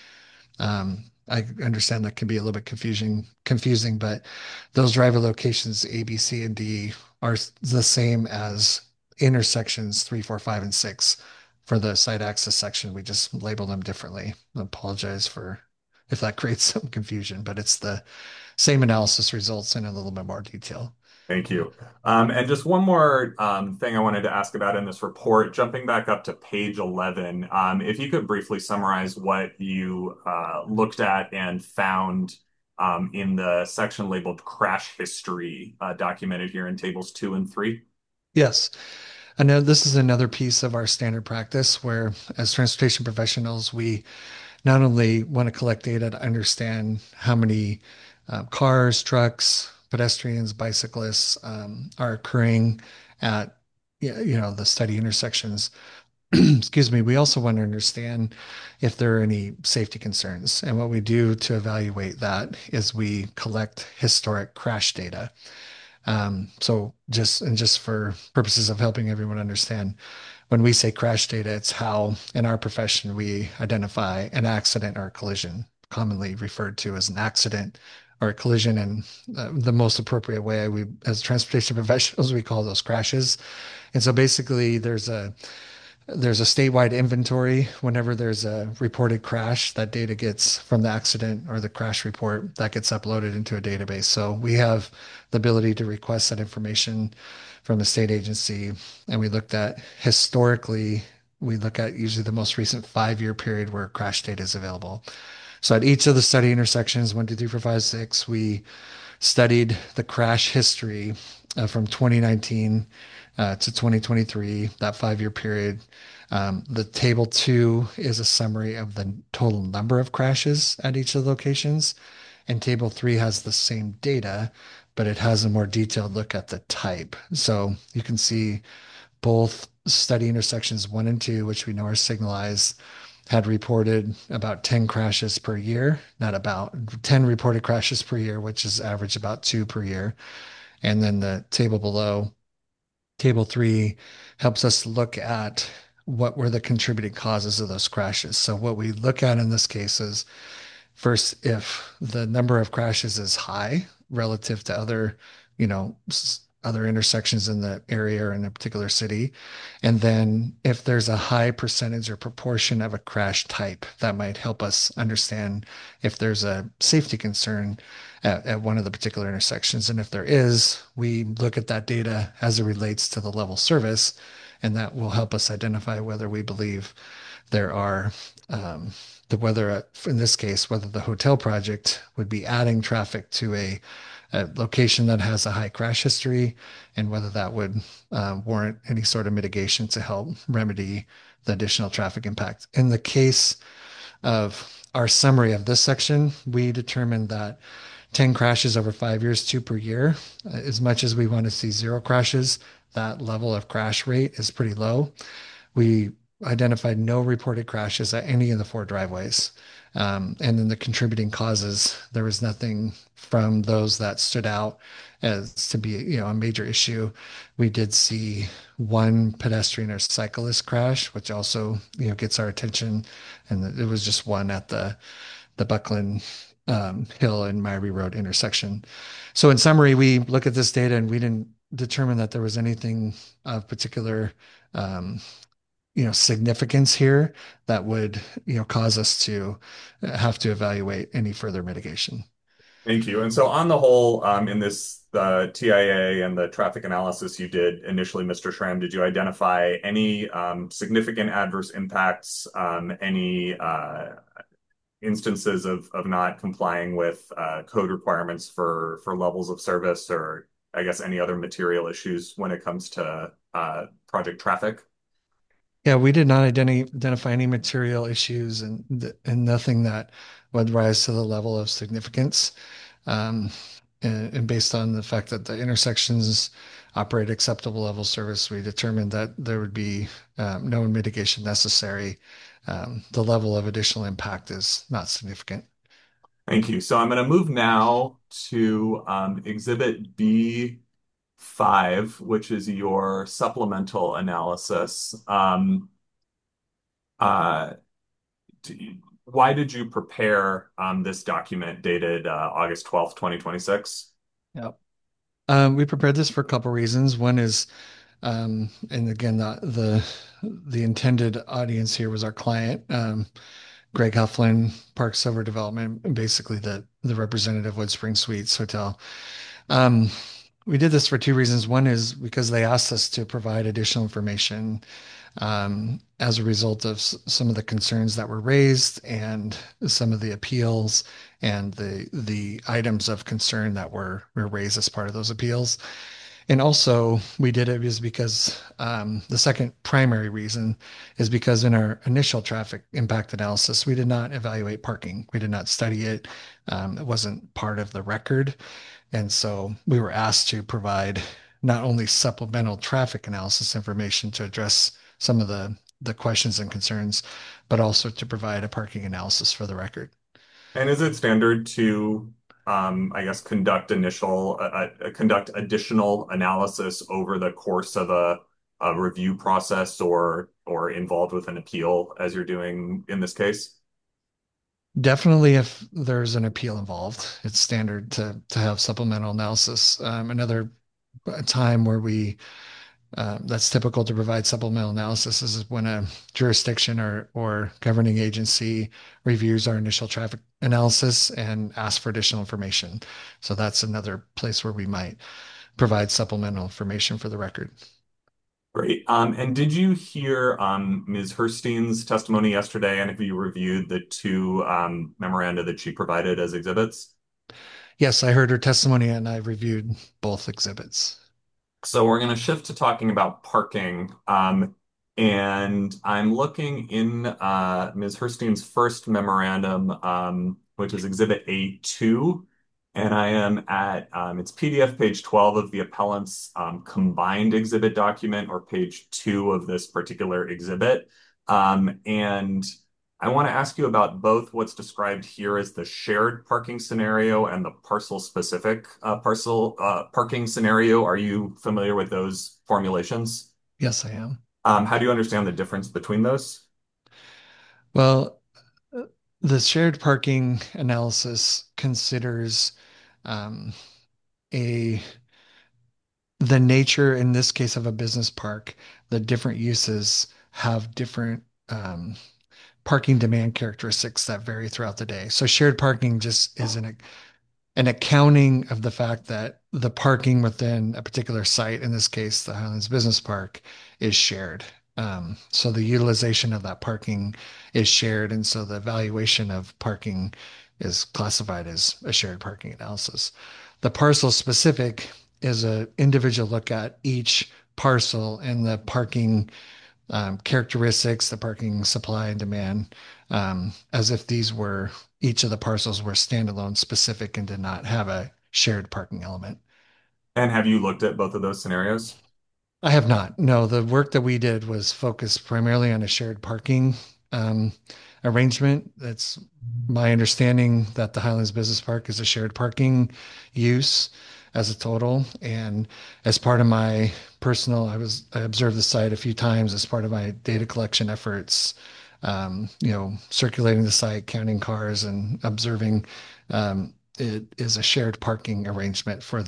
I understand that can be a little bit confusing, but those driveway locations A, B, C, and D are the same as intersections 3, 4, 5, and 6. For the site access section, we just label them differently. I apologize for if that creates some confusion, but it's the same analysis results in a little bit more detail. Thank you. And just one more thing I wanted to ask about in this report, jumping back up to page 11, if you could briefly summarize what you looked at and found in the section labeled crash history documented here in tables 2 and 3. Yes. I know this is another piece of our standard practice where, as transportation professionals, we not only want to collect data to understand how many cars, trucks, pedestrians, bicyclists are occurring at the study intersections, excuse me, we also want to understand if there are any safety concerns. And what we do to evaluate that is we collect historic crash data. So just for purposes of helping everyone understand, when we say crash data, it's how in our profession we identify an accident or a collision, commonly referred to as an accident or a collision. And the most appropriate way we, as transportation professionals, we call those crashes. And so basically, there's a statewide inventory. Whenever there's a reported crash, that data gets from the accident or the crash report that gets uploaded into a database. So we have the ability to request that information from the state agency. And we looked at historically, we look at usually the most recent 5 year period where crash data is available. So at each of the study intersections, 1, 2, 3, 4, 5, 6, we studied the crash history from 2019 to 2023, that 5 year period. The table two is a summary of the total number of crashes at each of the locations. And table three has the same data, but it has a more detailed look at the type. So you can see both study intersections 1 and 2, which we know are signalized, had reported about 10 crashes per year, not about 10 reported crashes per year, which is average about 2 per year. And then the table below, table three, helps us look at what were the contributing causes of those crashes. So what we look at in this case is first, if the number of crashes is high relative to other, other intersections in the area or in a particular city, and then if there's a high percentage or proportion of a crash type, that might help us understand if there's a safety concern at one of the particular intersections. And if there is, we look at that data as it relates to the level service, and that will help us identify whether we believe there are whether, in this case, whether the hotel project would be adding traffic to a location that has a high crash history, and whether that would warrant any sort of mitigation to help remedy the additional traffic impact. In the case of our summary of this section, we determined that 10 crashes over 5 years, 2 per year. As much as we want to see zero crashes, that level of crash rate is pretty low. We identified no reported crashes at any of the 4 driveways. And then the contributing causes, there was nothing from those that stood out as to be, a major issue. We did see one pedestrian or cyclist crash, which also, gets our attention. And it was just one at the Buckland Hill and Myrie Road intersection. So in summary, we look at this data and we didn't determine that there was anything of particular significance here that would, cause us to have to evaluate any further mitigation. Thank you. And so on the whole, in this the TIA and the traffic analysis you did initially, Mr. Schramm, did you identify any significant adverse impacts, any instances of not complying with code requirements for levels of service, or I guess any other material issues when it comes to project traffic? Yeah, we did not identify any material issues and nothing that would rise to the level of significance. Um, and based on the fact that the intersections operate acceptable level service, we determined that there would be no mitigation necessary. The level of additional impact is not significant. Thank you. So I'm going to move now to Exhibit B5, which is your supplemental analysis. Uh, why did you prepare this document dated August 12th, 2026? Yep. We prepared this for a couple reasons. One is, and again, the intended audience here was our client, Greg Hufflin, Park Silver Development, basically the representative Wood Spring Suites Hotel. Um, we did this for two reasons. One is because they asked us to provide additional information as a result of some of the concerns that were raised and some of the appeals and the items of concern that were raised as part of those appeals. And also, we did it because the second primary reason is because in our initial traffic impact analysis, we did not evaluate parking. We did not study it. It wasn't part of the record. And so we were asked to provide not only supplemental traffic analysis information to address some of the the questions and concerns, but also to provide a parking analysis for the record. And is it standard to, I guess, conduct additional analysis over the course of a review process or involved with an appeal as you're doing in this case? Definitely, if there's an appeal involved, it's standard to have supplemental analysis. Another time where we that's typical to provide supplemental analysis is when a jurisdiction or governing agency reviews our initial traffic analysis and asks for additional information. So that's another place where we might provide supplemental information for the record. Great. And did you hear Ms. Herstein's testimony yesterday? And have you reviewed the two memoranda that she provided as exhibits? Yes, I heard her testimony and I reviewed both exhibits. So we're going to shift to talking about parking. And I'm looking in Ms. Herstein's first memorandum, which is Exhibit A2. And I am at it's PDF page 12 of the appellant's combined exhibit document, or page 2 of this particular exhibit. And I want to ask you about both what's described here as the shared parking scenario and the parcel specific parcel parking scenario. Are you familiar with those formulations? Yes, I am. How do you understand the difference between those? Well, the shared parking analysis considers um, a the nature in this case of a business park, the different uses have different parking demand characteristics that vary throughout the day. So shared parking just is an accounting of the fact that the parking within a particular site, in this case, the Highlands Business Park, is shared. So the utilization of that parking is shared, and so the valuation of parking is classified as a shared parking analysis. The parcel specific is an individual look at each parcel and the parking characteristics, the parking supply and demand, as if these were each of the parcels were standalone specific and did not have a shared parking element. And have you looked at both of those scenarios? I have not. No, the work that we did was focused primarily on a shared parking um, arrangement. That's my understanding that the Highlands Business Park is a shared parking use as a total. And as part of my personal, I observed the site a few times as part of my data collection efforts. Circulating the site, counting cars, and observing. It is a shared parking arrangement for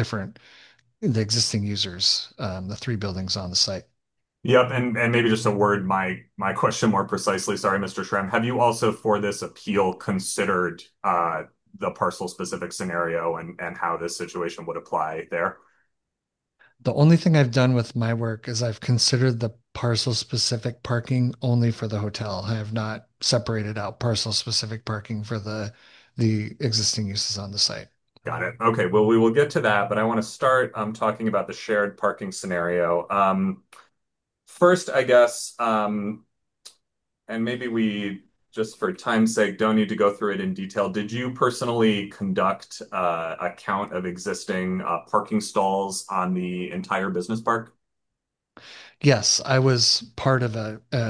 the existing users, the three buildings on the site. Yep, and maybe just a word my question more precisely. Sorry, Mr. Shrem. Have you also for this appeal considered the parcel specific scenario and how this situation would apply there? The only thing I've done with my work is I've considered the parcel specific parking only for the hotel. I have not separated out parcel specific parking for the existing uses on the site. Got it. Okay, well, we will get to that, but I want to start talking about the shared parking scenario. First, I guess, and maybe we, just for time's sake, don't need to go through it in detail. Did you personally conduct a count of existing parking stalls on the entire business park? Yes, I was part of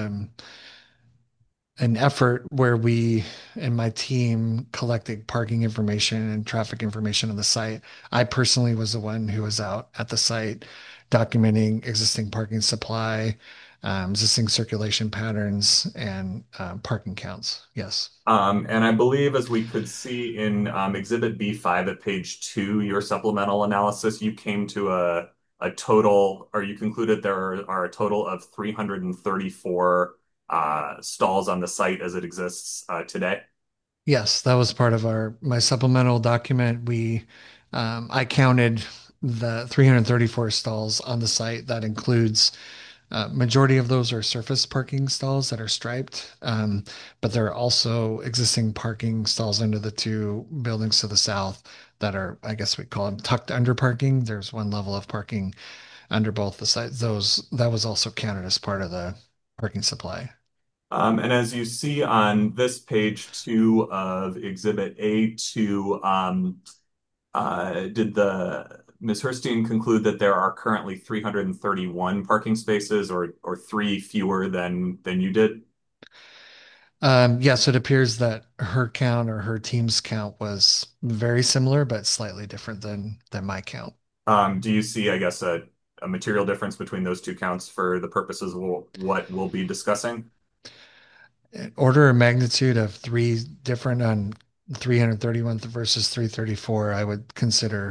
an effort where we and my team collected parking information and traffic information on the site. I personally was the one who was out at the site documenting existing parking supply, existing circulation patterns, and parking counts. Yes. And I believe, as we could see in Exhibit B5 at page 2, your supplemental analysis, you came to a total, or you concluded there are a total of 334 stalls on the site as it exists today. Yes, that was part of my supplemental document. I counted the 334 stalls on the site. That includes majority of those are surface parking stalls that are striped, but there are also existing parking stalls under the two buildings to the south that are, I guess we call them tucked under parking. There's one level of parking under both the sites. That was also counted as part of the parking supply. And as you see on this page 2 of Exhibit A2, did Ms. Herstein conclude that there are currently 331 parking spaces or three fewer than you did? Yes, it appears that her count or her team's count was very similar, but slightly different than my count. Do you see, I guess, a material difference between those two counts for the purposes of what we'll be discussing? Order of magnitude of three different on 331 versus 334, I would consider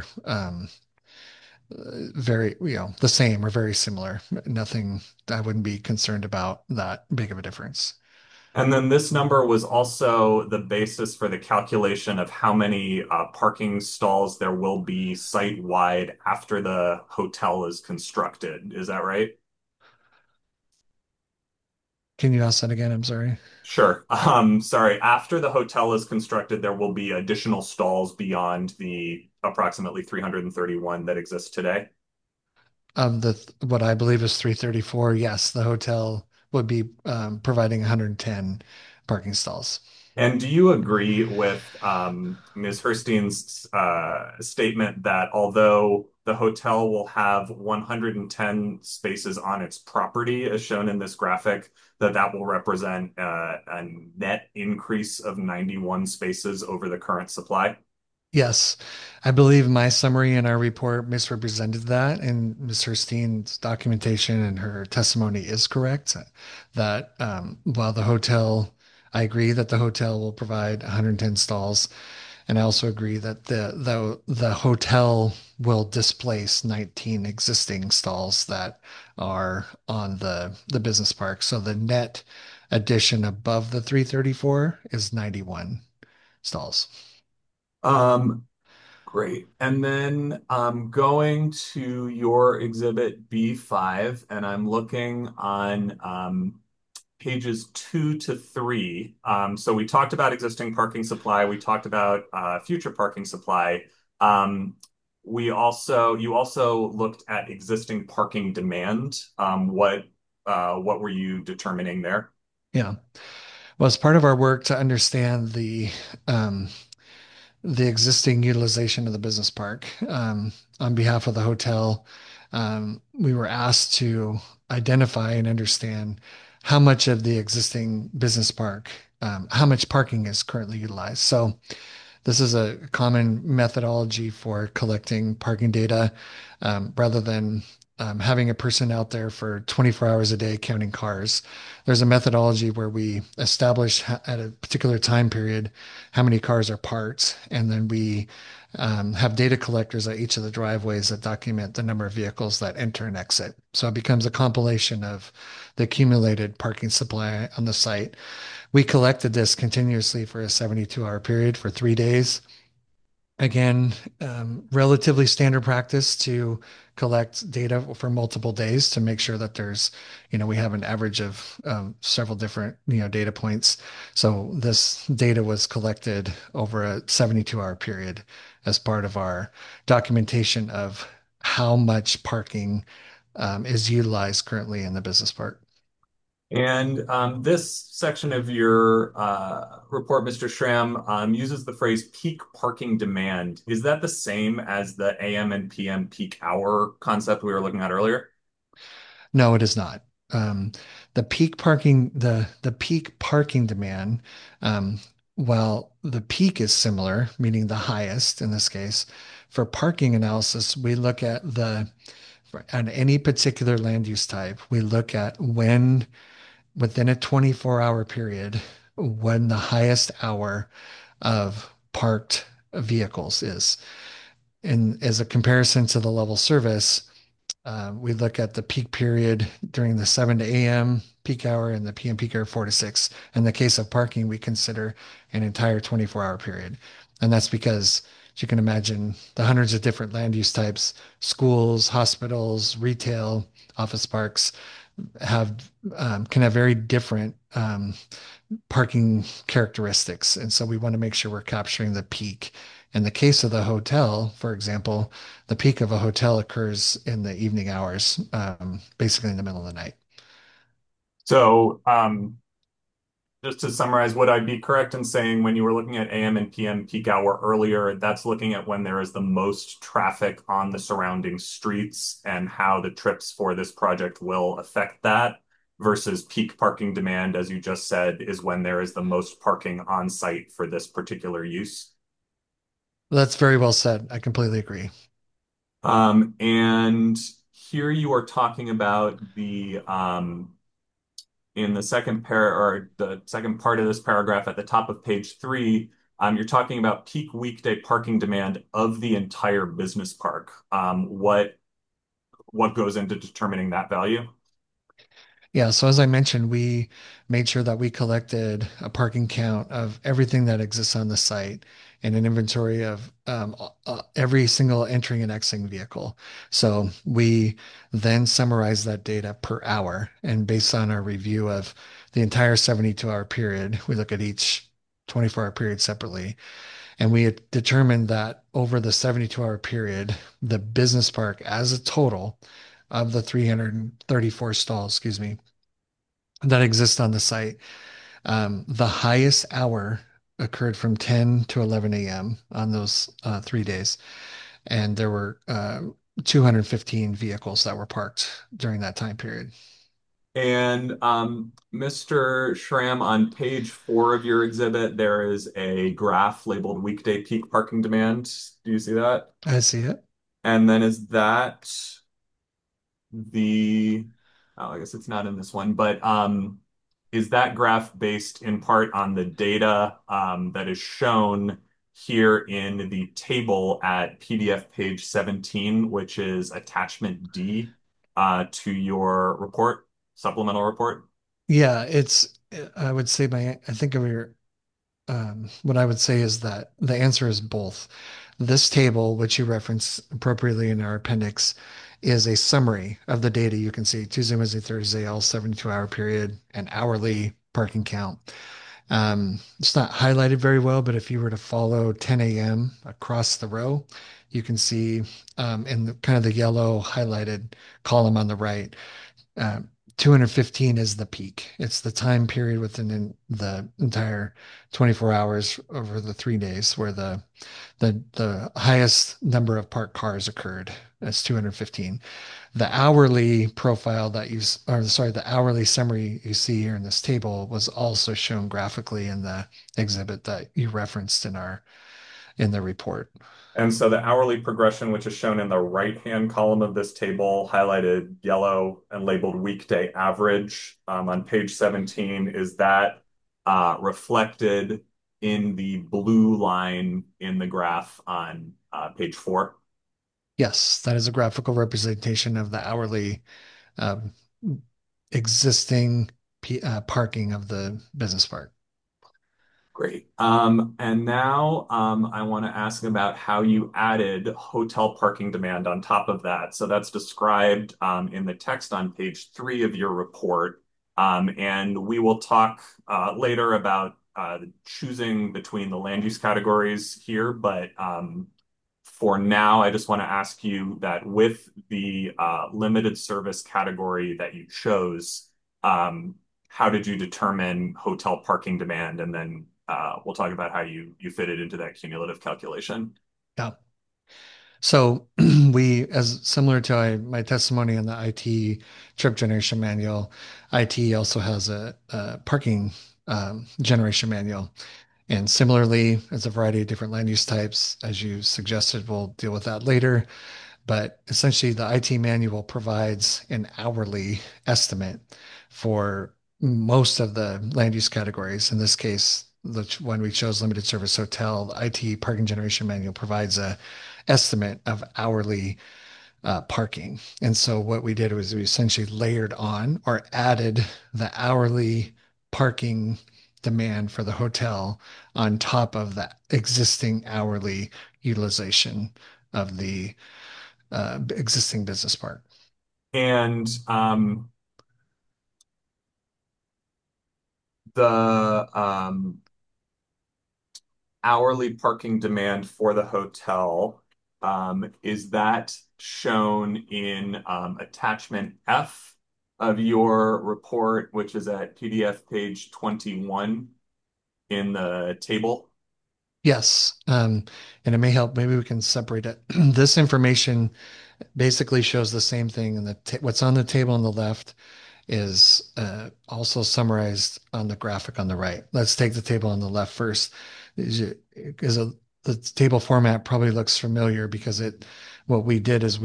very, the same or very similar. Nothing, I wouldn't be concerned about that big of a difference. And then this number was also the basis for the calculation of how many parking stalls there will be site-wide after the hotel is constructed. Is that right? Can you ask that again? I'm sorry. Sure. Sorry. After the hotel is constructed, there will be additional stalls beyond the approximately 331 that exist today. The what I believe is 334. Yes, the hotel would be providing 110 parking stalls. And do you agree with Ms. Herstein's statement that although the hotel will have 110 spaces on its property, as shown in this graphic, that will represent a net increase of 91 spaces over the current supply? Yes, I believe my summary in our report misrepresented that, and Ms. Herstein's documentation and her testimony is correct. That while the hotel, I agree that the hotel will provide 110 stalls, and I also agree that the hotel will displace 19 existing stalls that are on the business park. So the net addition above the 334 is 91 stalls. Um, Great. And then I'm going to your exhibit B5, and I'm looking on pages 2 to 3. So we talked about existing parking supply. We talked about future parking supply. Um, you also looked at existing parking demand. What were you determining there? Yeah. Well, as part of our work to understand um, the existing utilization of the business park, on behalf of the hotel, we were asked to identify and understand how much of the existing business park, how much parking is currently utilized. So this is a common methodology for collecting parking data, rather than having a person out there for 24 hours a day counting cars. There's a methodology where we establish at a particular time period how many cars are parked, and then we have data collectors at each of the driveways that document the number of vehicles that enter and exit. So it becomes a compilation of the accumulated parking supply on the site. We collected this continuously for a 72-hour period for 3 days. Again, relatively standard practice to collect data for multiple days to make sure that we have an average of several different, data points. So this data was collected over a 72-hour period as part of our documentation of how much parking is utilized currently in the business park. And this section of your report, Mr. Schramm, uses the phrase peak parking demand. Is that the same as the AM and PM peak hour concept we were looking at earlier? No, it is not. Um, the peak parking demand, um, while the peak is similar, meaning the highest in this case, for parking analysis, we look at on any particular land use type, we look at when within a 24-hour period, when the highest hour of parked vehicles is. And as a comparison to the level service, we look at the peak period during the 7 to a.m. peak hour and the PM peak hour 4 to 6. In the case of parking, we consider an entire 24-hour period. And that's because, as you can imagine, the hundreds of different land use types, schools, hospitals, retail, office parks can have very different parking characteristics. And so we want to make sure we're capturing the peak. In the case of the hotel, for example, the peak of a hotel occurs in the evening hours, basically in the middle of the night. So just to summarize, would I be correct in saying when you were looking at AM and PM peak hour earlier, that's looking at when there is the most traffic on the surrounding streets and how the trips for this project will affect that versus peak parking demand, as you just said, is when there is the most parking on site for this particular use? That's very well said. I completely agree. And here you are talking about the in the second pair or the second part of this paragraph at the top of page 3, you're talking about peak weekday parking demand of the entire business park. What goes into determining that value? Yeah, so as I mentioned, we made sure that we collected a parking count of everything that exists on the site and an inventory of every single entering and exiting vehicle. So we then summarize that data per hour. And based on our review of the entire 72-hour period, we look at each 24-hour period separately. And we had determined that over the 72-hour period, the business park as a total of the 334 stalls, excuse me, that exist on the site. The highest hour occurred from 10 to 11 a.m. on those 3 days. And there were 215 vehicles that were parked during that time period. And Mr. Schramm, on page 4 of your exhibit, there is a graph labeled weekday peak parking demand. Do you see that? I see it. And then is that the, oh, I guess it's not in this one, but is that graph based in part on the data that is shown here in the table at PDF page 17, which is attachment D to your report, supplemental report? Yeah, I would say I think of what I would say is that the answer is both. This table, which you reference appropriately in our appendix, is a summary of the data you can see Tuesday, Wednesday, Thursday, all 72-hour period, and hourly parking count. It's not highlighted very well, but if you were to follow 10 a.m. across the row, you can see in the kind of the yellow highlighted column on the right, uh, 215 is the peak. It's the time period within the entire 24 hours over the 3 days where the highest number of parked cars occurred. That's 215. The hourly profile that or sorry, the hourly summary you see here in this table was also shown graphically in the exhibit that you referenced in the report. And so the hourly progression, which is shown in the right-hand column of this table, highlighted yellow and labeled weekday average on page 17, is that reflected in the blue line in the graph on page 4? Yes, that is a graphical representation of the hourly um, existing parking of the business park. Great. And now I want to ask about how you added hotel parking demand on top of that. So that's described in the text on page 3 of your report. And we will talk later about choosing between the land use categories here. But for now, I just want to ask you that with the limited service category that you chose, how did you determine hotel parking demand? And then we'll talk about how you fit it into that cumulative calculation. Yeah. So as similar to my testimony on the IT trip generation manual, IT also has a parking generation manual. And similarly, it's a variety of different land use types. As you suggested, we'll deal with that later. But essentially, the IT manual provides an hourly estimate for most of the land use categories. In this case, the one we chose, limited service hotel, the IT parking generation manual provides a estimate of hourly parking. And so what we did was we essentially layered on or added the hourly parking demand for the hotel on top of the existing hourly utilization of the existing business park. And the hourly parking demand for the hotel, is that shown in attachment F of your report, which is at PDF page 21 in the table. Yes. And it may help. Maybe we can separate it. This information basically shows the same thing. And what's on the table on the left is also summarized on the graphic on the right. Let's take the table on the left first. The table format probably looks familiar because what we did is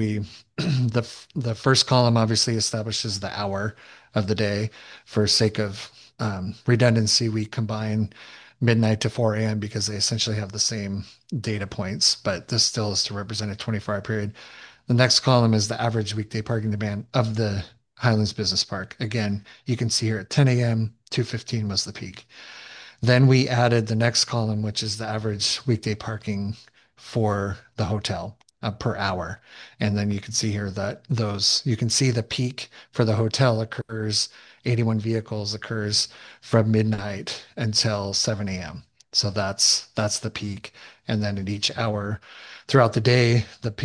the first column obviously establishes the hour of the day. For sake of redundancy, we combine midnight to 4 a.m. because they essentially have the same data points, but this still is to represent a 24-hour period. The next column is the average weekday parking demand of the Highlands Business Park. Again, you can see here at 10 a.m., 2:15 was the peak. Then we added the next column, which is the average weekday parking for the hotel per hour. And then you can see here that you can see the peak for the hotel occurs, 81 vehicles occurs from midnight until 7 a.m. So that's the peak. And then at each hour throughout the day,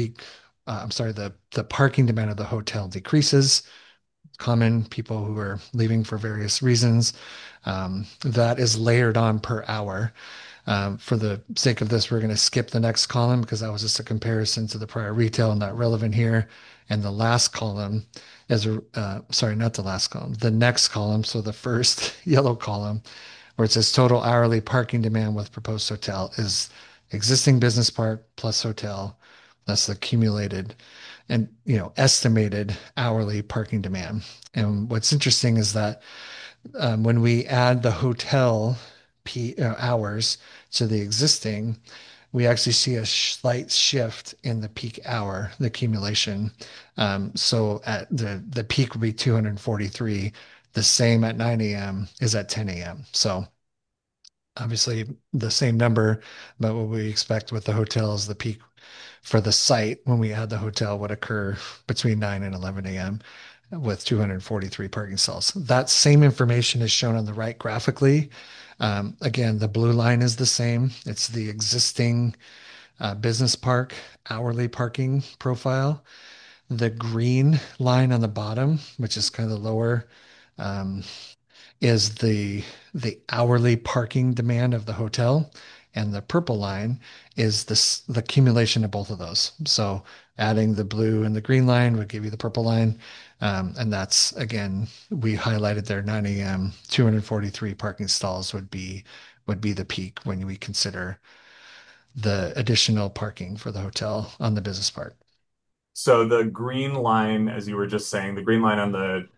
the parking demand of the hotel decreases. Common people who are leaving for various reasons. That is layered on per hour. For the sake of this, we're going to skip the next column because that was just a comparison to the prior retail and not relevant here. And the last column sorry, not the last column, the next column. So the first yellow column where it says total hourly parking demand with proposed hotel is existing business park plus hotel. That's the accumulated and estimated hourly parking demand. And what's interesting is that when we add the hotel hours to the existing, we actually see a slight shift in the peak hour, the accumulation. So at the peak would be 243. The same at 9 a.m. is at 10 a.m. So obviously the same number, but what we expect with the hotel is the peak for the site when we add the hotel would occur between 9 and 11 a.m. with 243 parking stalls. That same information is shown on the right graphically. Again, the blue line is the same. It's the existing business park hourly parking profile. The green line on the bottom, which is kind of the lower, um, is the hourly parking demand of the hotel, and the purple line is the accumulation of both of those. So adding the blue and the green line would give you the purple line. And that's again, we highlighted there 9 a.m. 243 parking stalls would be the peak when we consider the additional parking for the hotel on the business park. So the green line, as you were just saying, the green line on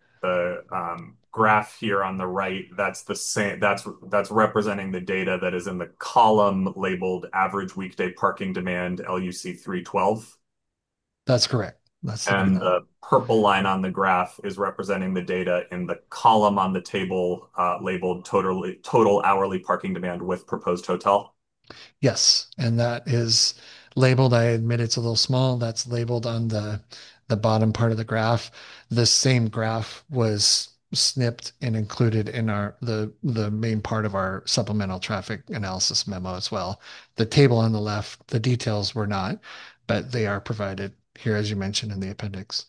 the graph here on the right, that's the same. That's representing the data that is in the column labeled average weekday parking demand LUC 312. That's correct. That's the green And line. the purple line on the graph is representing the data in the column on the table labeled total hourly parking demand with proposed hotel. Yes, and that is labeled. I admit it's a little small. That's labeled on the bottom part of the graph. This same graph was snipped and included in the main part of our supplemental traffic analysis memo as well. The table on the left, the details were not, but they are provided here, as you mentioned, in the appendix.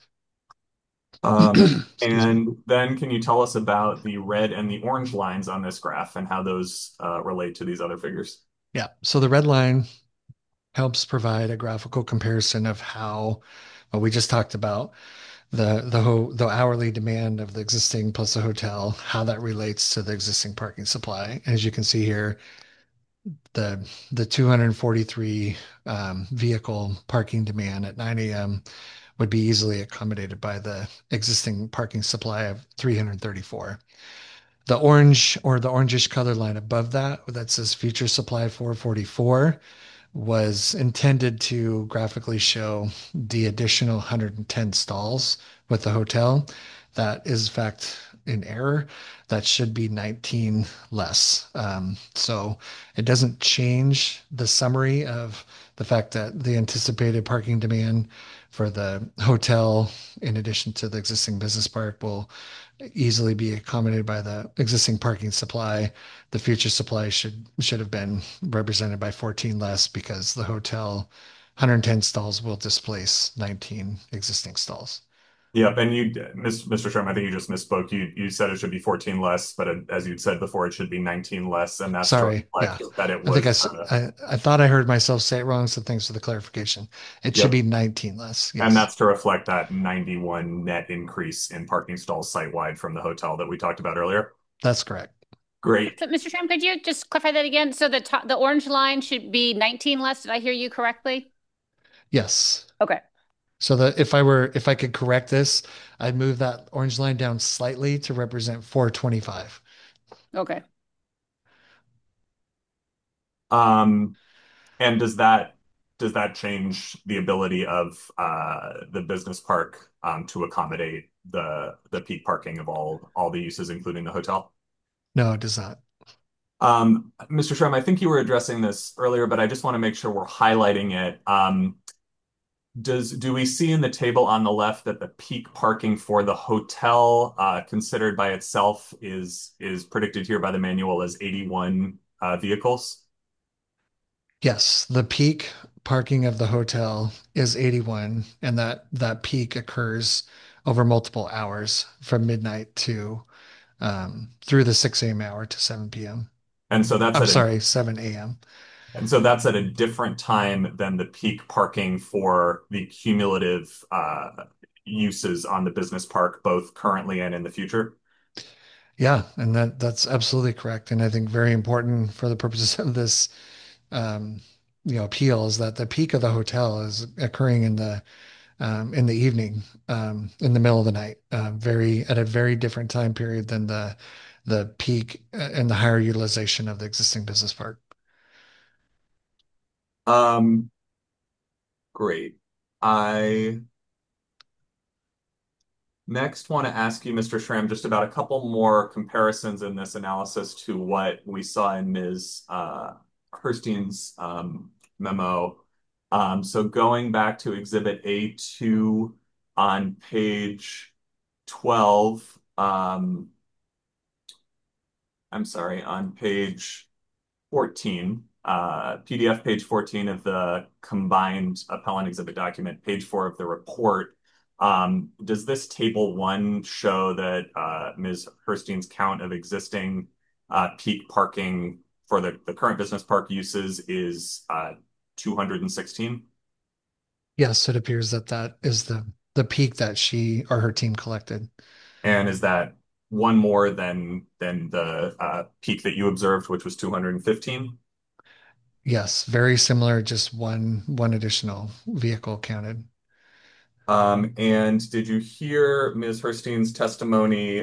Excuse me. And then can you tell us about the red and the orange lines on this graph and how those relate to these other figures? Yeah. So the red line helps provide a graphical comparison of how what we just talked about the hourly demand of the existing plus the hotel, how that relates to the existing parking supply. As you can see here, the 243 vehicle parking demand at 9 a.m. would be easily accommodated by the existing parking supply of 334. The orange or the orangish color line above that says future supply 444 was intended to graphically show the additional 110 stalls with the hotel. That is, in fact, in error. That should be 19 less. So it doesn't change the summary of the fact that the anticipated parking demand for the hotel, in addition to the existing business park, will easily be accommodated by the existing parking supply. The future supply should have been represented by 14 less because the hotel 110 stalls will displace 19 existing stalls. Yep, and Mr. Sherman, I think you just misspoke. You said it should be 14 less, but as you'd said before, it should be 19 less, and that's to Sorry. Yeah. reflect that it I think was I thought I heard myself say it wrong, so thanks for the clarification. It should yep, be 19 less. and Yes, that's to reflect that 91 net increase in parking stalls site-wide from the hotel that we talked about earlier. that's correct. Great. So, Mr. Tram, could you just clarify that again? So the orange line should be 19 less. Did I hear you correctly? Yes. Okay. So that if I could correct this, I'd move that orange line down slightly to represent 425. Okay. Um, and does that change the ability of the business park to accommodate the peak parking of all the uses, including the hotel? No, it does not. Mr. Shrem, I think you were addressing this earlier, but I just want to make sure we're highlighting it. Do we see in the table on the left that the peak parking for the hotel, considered by itself, is predicted here by the manual as 81 vehicles? Yes, the peak parking of the hotel is 81, and that peak occurs over multiple hours from midnight to through the 6 a.m. hour to 7 p.m. And so that's I'm at a sorry, 7 a.m. and so that's at a different time than the peak parking for the cumulative uses on the business park, both currently and in the future. Yeah, and that's absolutely correct. And I think very important for the purposes of this um, appeal is that the peak of the hotel is occurring in the evening, in the middle of the night, very at a very different time period than the peak and the higher utilization of the existing business park. Um, Great. I next want to ask you, Mr. Schramm, just about a couple more comparisons in this analysis to what we saw in Ms. Kirstein's memo. So going back to Exhibit A2 on page 12, I'm sorry, on page 14, PDF page 14 of the combined appellant exhibit document, page 4 of the report. Does this table 1 show that Ms. Herstein's count of existing peak parking for the current business park uses is 216? Yes, it appears that that is the peak that she or her team collected. And is that one more than the peak that you observed, which was 215? Yes, very similar, just one additional vehicle counted. And did you hear Ms. Herstein's testimony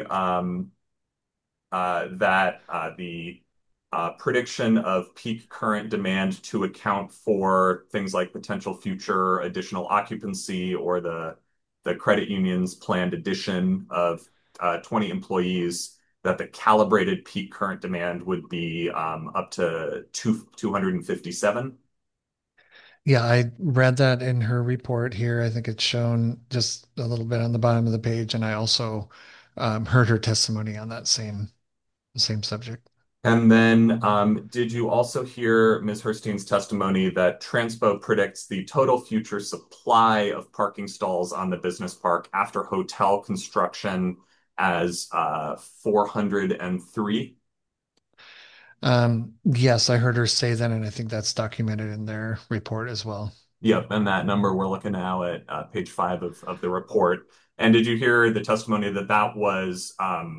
that the prediction of peak current demand to account for things like potential future additional occupancy or the credit union's planned addition of 20 employees, that the calibrated peak current demand would be up to 257? Yeah, I read that in her report here. I think it's shown just a little bit on the bottom of the page, and I also heard her testimony on that same subject. And then, did you also hear Ms. Herstein's testimony that Transpo predicts the total future supply of parking stalls on the business park after hotel construction as 403? Yes, I heard her say that, and I think that's documented in their report as well. Yep, and that number we're looking now at page 5 of the report. And did you hear the testimony that that was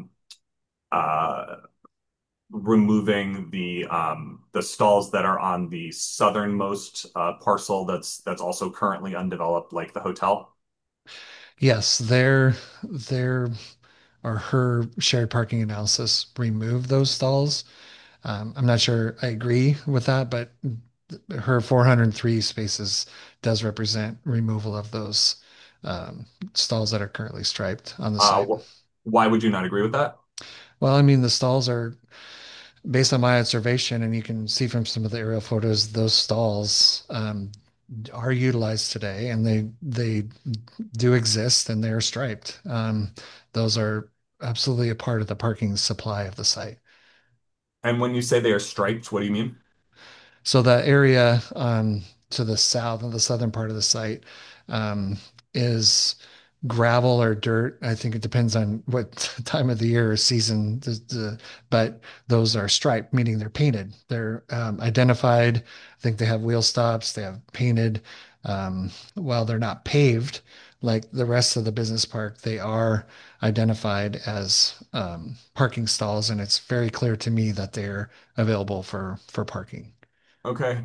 uh, removing the stalls that are on the southernmost parcel that's also currently undeveloped, like the hotel? Yes, their or her shared parking analysis removed those stalls. I'm not sure I agree with that, but her 403 spaces does represent removal of those stalls that are currently striped on the Uh, site. wh why would you not agree with that? Well, I mean, the stalls are based on my observation, and you can see from some of the aerial photos, those stalls are utilized today, and they do exist, and they're striped. Those are absolutely a part of the parking supply of the site. And when you say they are striped, what do you mean? So the area to the south of the southern part of the site um, is gravel or dirt. I think it depends on what time of the year or season. But those are striped, meaning they're painted. They're identified. I think they have wheel stops. They have painted. While they're not paved like the rest of the business park, they are identified as parking stalls, and it's very clear to me that they're available for parking. Okay.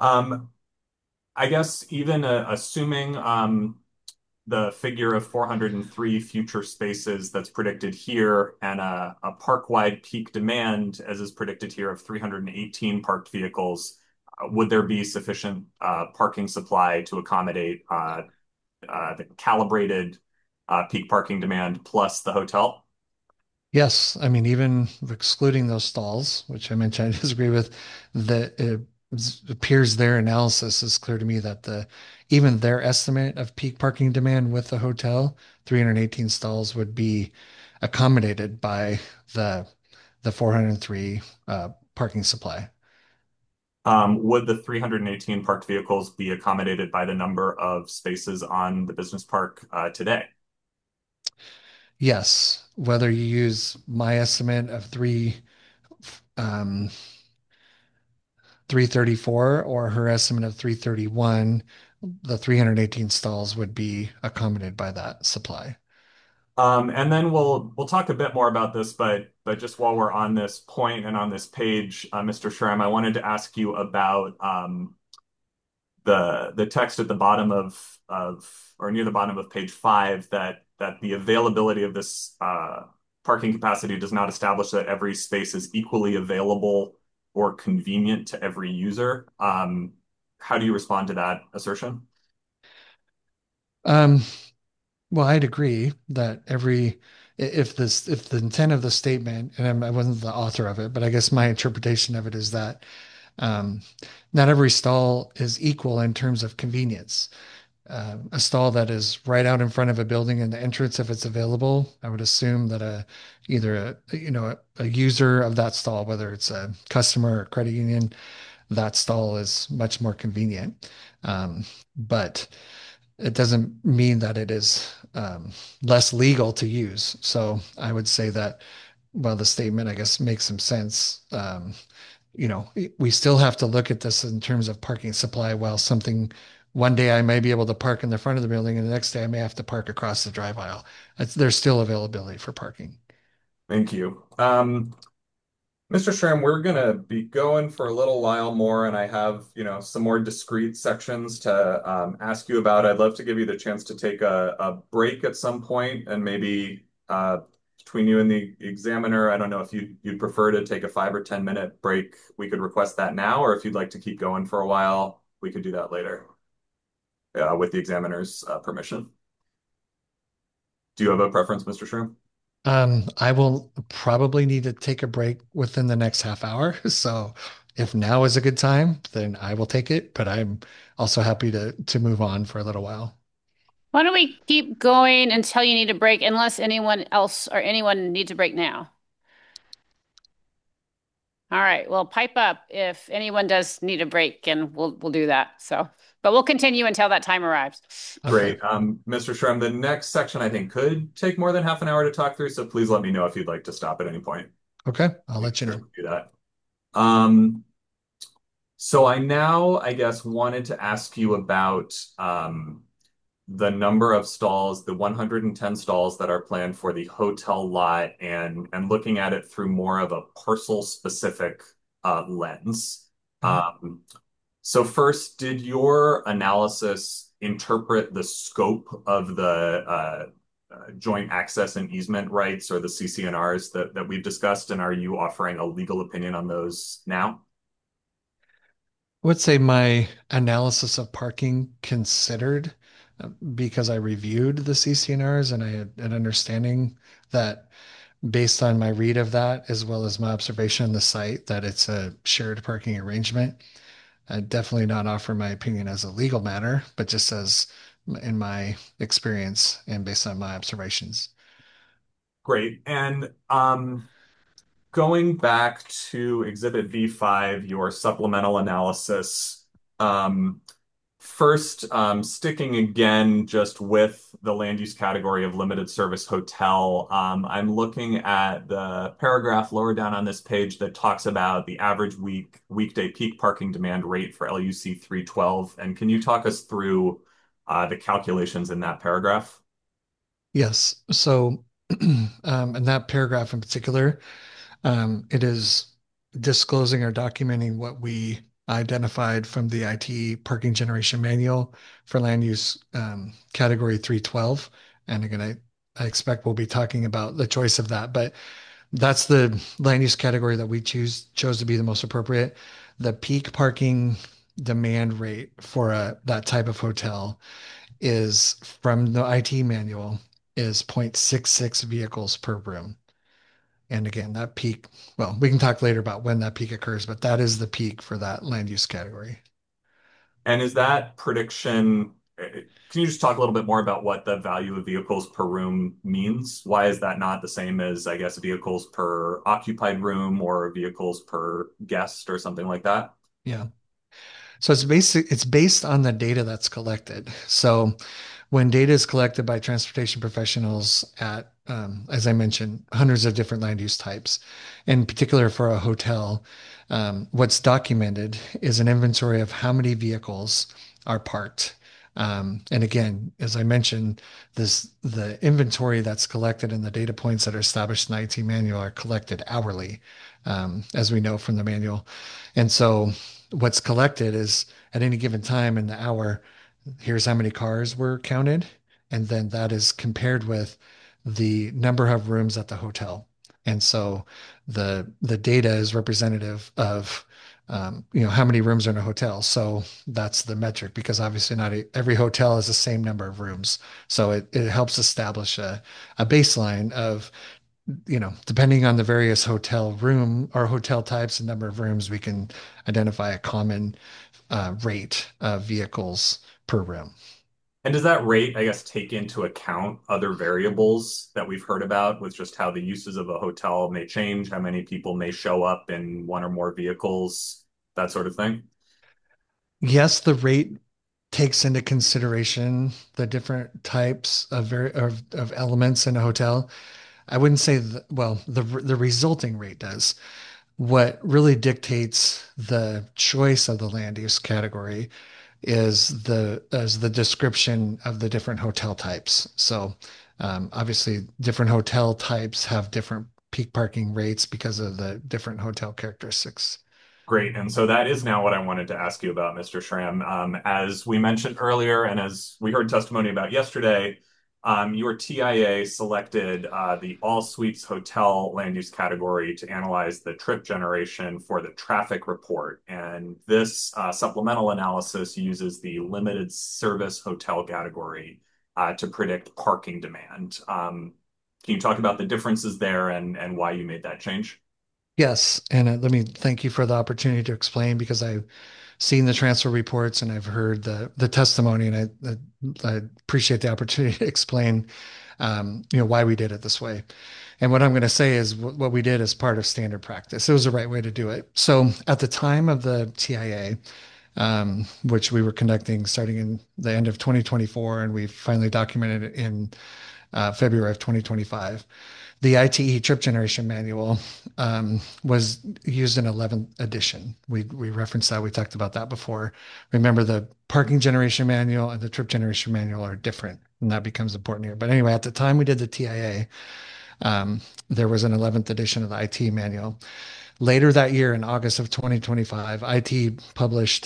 I guess even assuming the figure of 403 future spaces that's predicted here and a park-wide peak demand, as is predicted here, of 318 parked vehicles, would there be sufficient parking supply to accommodate the calibrated peak parking demand plus the hotel? Yes, I mean, even excluding those stalls, which I mentioned I disagree with, that it appears their analysis is clear to me that even their estimate of peak parking demand with the hotel, 318 stalls would be accommodated by the the 403 parking supply. Would the 318 parked vehicles be accommodated by the number of spaces on the business park today? Yes, whether you use my estimate of um, 334 or her estimate of 331, the 318 stalls would be accommodated by that supply. And then we'll talk a bit more about this, but just while we're on this point and on this page, Mr. Schramm, I wanted to ask you about the text at the bottom of or near the bottom of page 5 that the availability of this parking capacity does not establish that every space is equally available or convenient to every user. How do you respond to that assertion? Um, well, I'd agree that if the intent of the statement, and I wasn't the author of it, but I guess my interpretation of it is that um, not every stall is equal in terms of convenience. A stall that is right out in front of a building and the entrance, if it's available, I would assume that either a user of that stall, whether it's a customer or credit union, that stall is much more convenient. But it doesn't mean that it is less legal to use. So I would say that while the statement, I guess, makes some sense, we still have to look at this in terms of parking supply. While something one day I may be able to park in the front of the building, and the next day I may have to park across the drive aisle. There's still availability for parking. Thank you. Mr. Schramm, we're gonna be going for a little while more, and I have, some more discrete sections to ask you about. I'd love to give you the chance to take a break at some point, and maybe between you and the examiner, I don't know if you'd prefer to take a 5 or 10 minute break. We could request that now, or if you'd like to keep going for a while, we could do that later with the examiner's permission. Do you have a preference, Mr. Schramm? I will probably need to take a break within the next half hour. So if now is a good time, then I will take it. But I'm also happy to move on for a little while. Why don't we keep going until you need a break, unless anyone else or anyone needs a break now? All right, well, pipe up if anyone does need a break, and we'll do that. So, but we'll continue until that time arrives. Okay. Great. Mr. Schramm, the next section I think could take more than half an hour to talk through, so please let me know if you'd like to stop at any point. Okay. I'll We can let you know. certainly do that. So I now, I guess, wanted to ask you about the number of stalls, the 110 stalls that are planned for the hotel lot, and looking at it through more of a parcel specific lens. Mhm. So first, did your analysis interpret the scope of the joint access and easement rights or the CC&Rs that we've discussed, and are you offering a legal opinion on those now? I would say my analysis of parking considered, because I reviewed the CCNRs and I had an understanding that based on my read of that, as well as my observation on the site, that it's a shared parking arrangement. I definitely not offer my opinion as a legal matter, but just as in my experience and based on my observations. Great. And going back to Exhibit V5, your supplemental analysis, um, First, sticking again just with the land use category of limited service hotel, I'm looking at the paragraph lower down on this page that talks about the average weekday peak parking demand rate for LUC 312. And can you talk us through the calculations in that paragraph? Yes. So, in that paragraph in particular, it is disclosing or documenting what we identified from the IT parking generation manual for land use category 312. And again, I expect we'll be talking about the choice of that, but that's the land use category that we chose to be the most appropriate. The peak parking demand rate for that type of hotel is from the IT manual is 0.66 vehicles per room. And again, that peak, well, we can talk later about when that peak occurs, but that is the peak for that land use category. And is that prediction, can you just talk a little bit more about what the value of vehicles per room means? Why is that not the same as, I guess, vehicles per occupied room or vehicles per guest or something like that? Yeah. So it's based on the data that's collected. So when data is collected by transportation professionals at, as I mentioned, hundreds of different land use types, in particular for a hotel, what's documented is an inventory of how many vehicles are parked. And again, as I mentioned, the inventory that's collected and the data points that are established in the IT manual are collected hourly, as we know from the manual. And so what's collected is at any given time in the hour, here's how many cars were counted, and then that is compared with the number of rooms at the hotel. And so the data is representative of how many rooms are in a hotel. So that's the metric because obviously not every hotel has the same number of rooms. So it helps establish a baseline of, depending on the various hotel room or hotel types and number of rooms, we can identify a common rate of vehicles per room. And does that rate, I guess, take into account other variables that we've heard about with just how the uses of a hotel may change, how many people may show up in one or more vehicles, that sort of thing? Yes, the rate takes into consideration the different types of elements in a hotel. I wouldn't say well, the resulting rate does. What really dictates the choice of the land use category is the description of the different hotel types. So obviously, different hotel types have different peak parking rates because of the different hotel characteristics. Great. And so that is now what I wanted to ask you about, Mr. Schramm. As we mentioned earlier, and as we heard testimony about yesterday, your TIA selected the all suites hotel land use category to analyze the trip generation for the traffic report. And this supplemental analysis uses the limited service hotel category to predict parking demand. Can you talk about the differences there and why you made that change? Yes, and let me thank you for the opportunity to explain because I've seen the transfer reports and I've heard the testimony, and I appreciate the opportunity to explain, why we did it this way. And what I'm going to say is what we did as part of standard practice. It was the right way to do it. So at the time of the TIA, which we were conducting starting in the end of 2024, and we finally documented it in February of 2025. The ITE trip generation manual was used in 11th edition. We referenced that. We talked about that before. Remember, the parking generation manual and the trip generation manual are different, and that becomes important here. But anyway, at the time we did the TIA, there was an 11th edition of the IT manual. Later that year, in August of 2025, IT published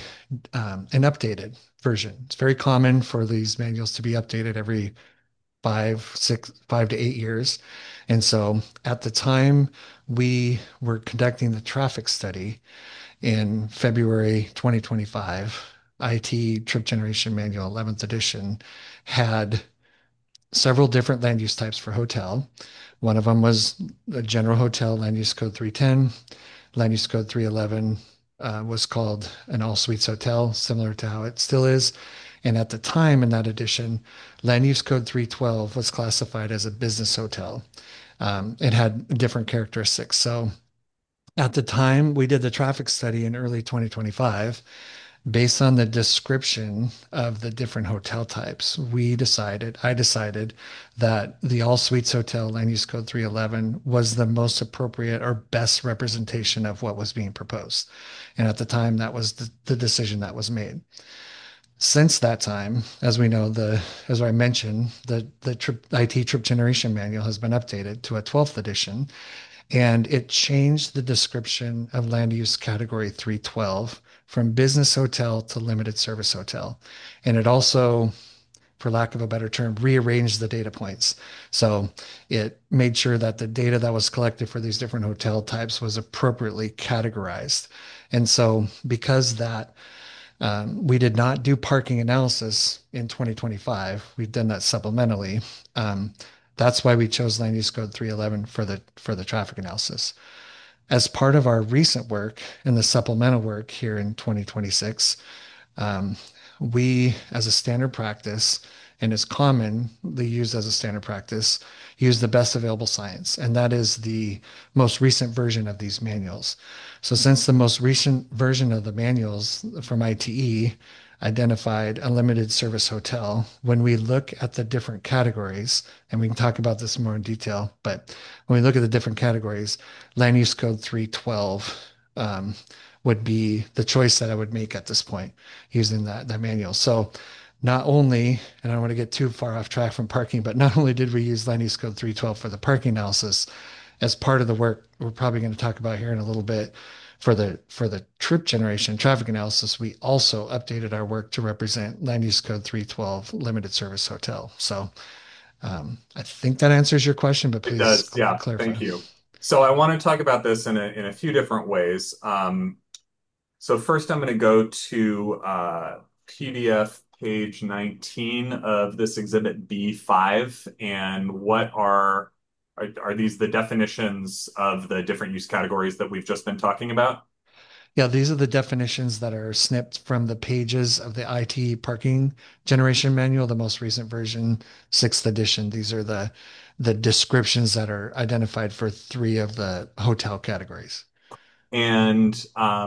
an updated version. It's very common for these manuals to be updated every 5 to 8 years. And so at the time we were conducting the traffic study in February 2025, IT Trip Generation Manual 11th edition had several different land use types for hotel. One of them was a general hotel, land use code 310. Land use code 311 was called an all suites hotel, similar to how it still is. And at the time in that edition, land use code 312 was classified as a business hotel. It had different characteristics. So at the time we did the traffic study in early 2025, Based on the description of the different hotel types, I decided that the All Suites Hotel Land Use Code 311 was the most appropriate or best representation of what was being proposed. And at the time, that was the decision that was made. Since that time, as we know, as I mentioned, the IT Trip Generation Manual has been updated to a 12th edition, and it changed the description of land use category 312 from business hotel to limited service hotel. And it also, for lack of a better term, rearranged the data points. So it made sure that the data that was collected for these different hotel types was appropriately categorized. And so, because that we did not do parking analysis in 2025. We've done that supplementally. That's why we chose Land Use Code 311 for the traffic analysis. As part of our recent work and the supplemental work here in 2026, um, we, as a standard practice, and is commonly used as a standard practice, use the best available science, and that is the most recent version of these manuals. So, since the most recent version of the manuals from ITE identified a limited service hotel, when we look at the different categories, and we can talk about this more in detail, but when we look at the different categories, Land Use Code 312 would be the choice that I would make at this point using that manual. So not only, and I don't want to get too far off track from parking, but not only did we use Land Use Code 312 for the parking analysis, as part of the work we're probably going to talk about here in a little bit for the trip generation traffic analysis, we also updated our work to represent Land Use Code 312 limited service hotel. So I think that answers your question, but It please does. Yeah. clarify. Thank you. So I want to talk about this in a few different ways. So first, I'm going to go to PDF page 19 of this exhibit B5, and what are these the definitions of the different use categories that we've just been talking about? Yeah, these are the definitions that are snipped from the pages of the IT parking generation manual, the most recent version, sixth edition. These are the descriptions that are identified for three of the hotel categories. And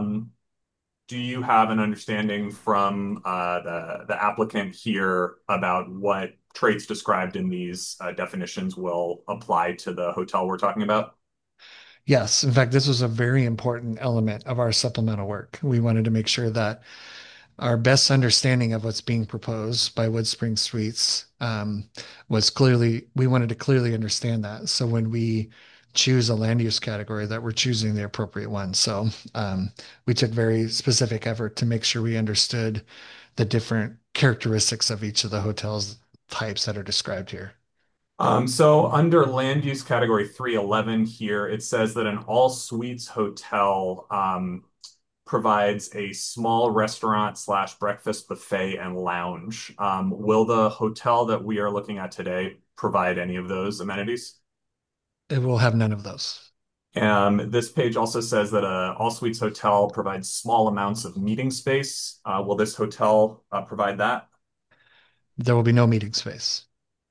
do you have an understanding from the applicant here about what traits described in these definitions will apply to the hotel we're talking about? Yes, in fact, this was a very important element of our supplemental work. We wanted to make sure that our best understanding of what's being proposed by Woodspring Suites was clearly, we wanted to clearly understand that. So when we choose a land use category, that we're choosing the appropriate one. So we took very specific effort to make sure we understood the different characteristics of each of the hotels types that are described here. So under land use category 311 here, it says that an all suites hotel provides a small restaurant slash breakfast buffet and lounge. Will the hotel that we are looking at today provide any of those amenities? It will have none of those. This page also says that a all suites hotel provides small amounts of meeting space. Will this hotel provide that? There will be no meeting space.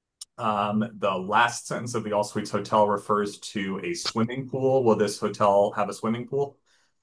The last sentence of the all suites hotel refers to a swimming pool. Will this hotel have a swimming pool?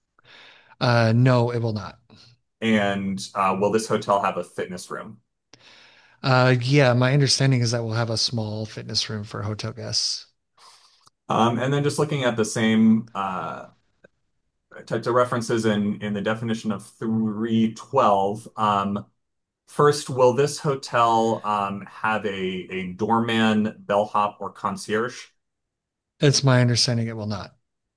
No, it will not. And will this hotel have a fitness room? Yeah, my understanding is that we'll have a small fitness room for hotel guests. And then just looking at the same types of references in the definition of 312. First, will this hotel have a doorman, bellhop, or concierge? It's my understanding it will not.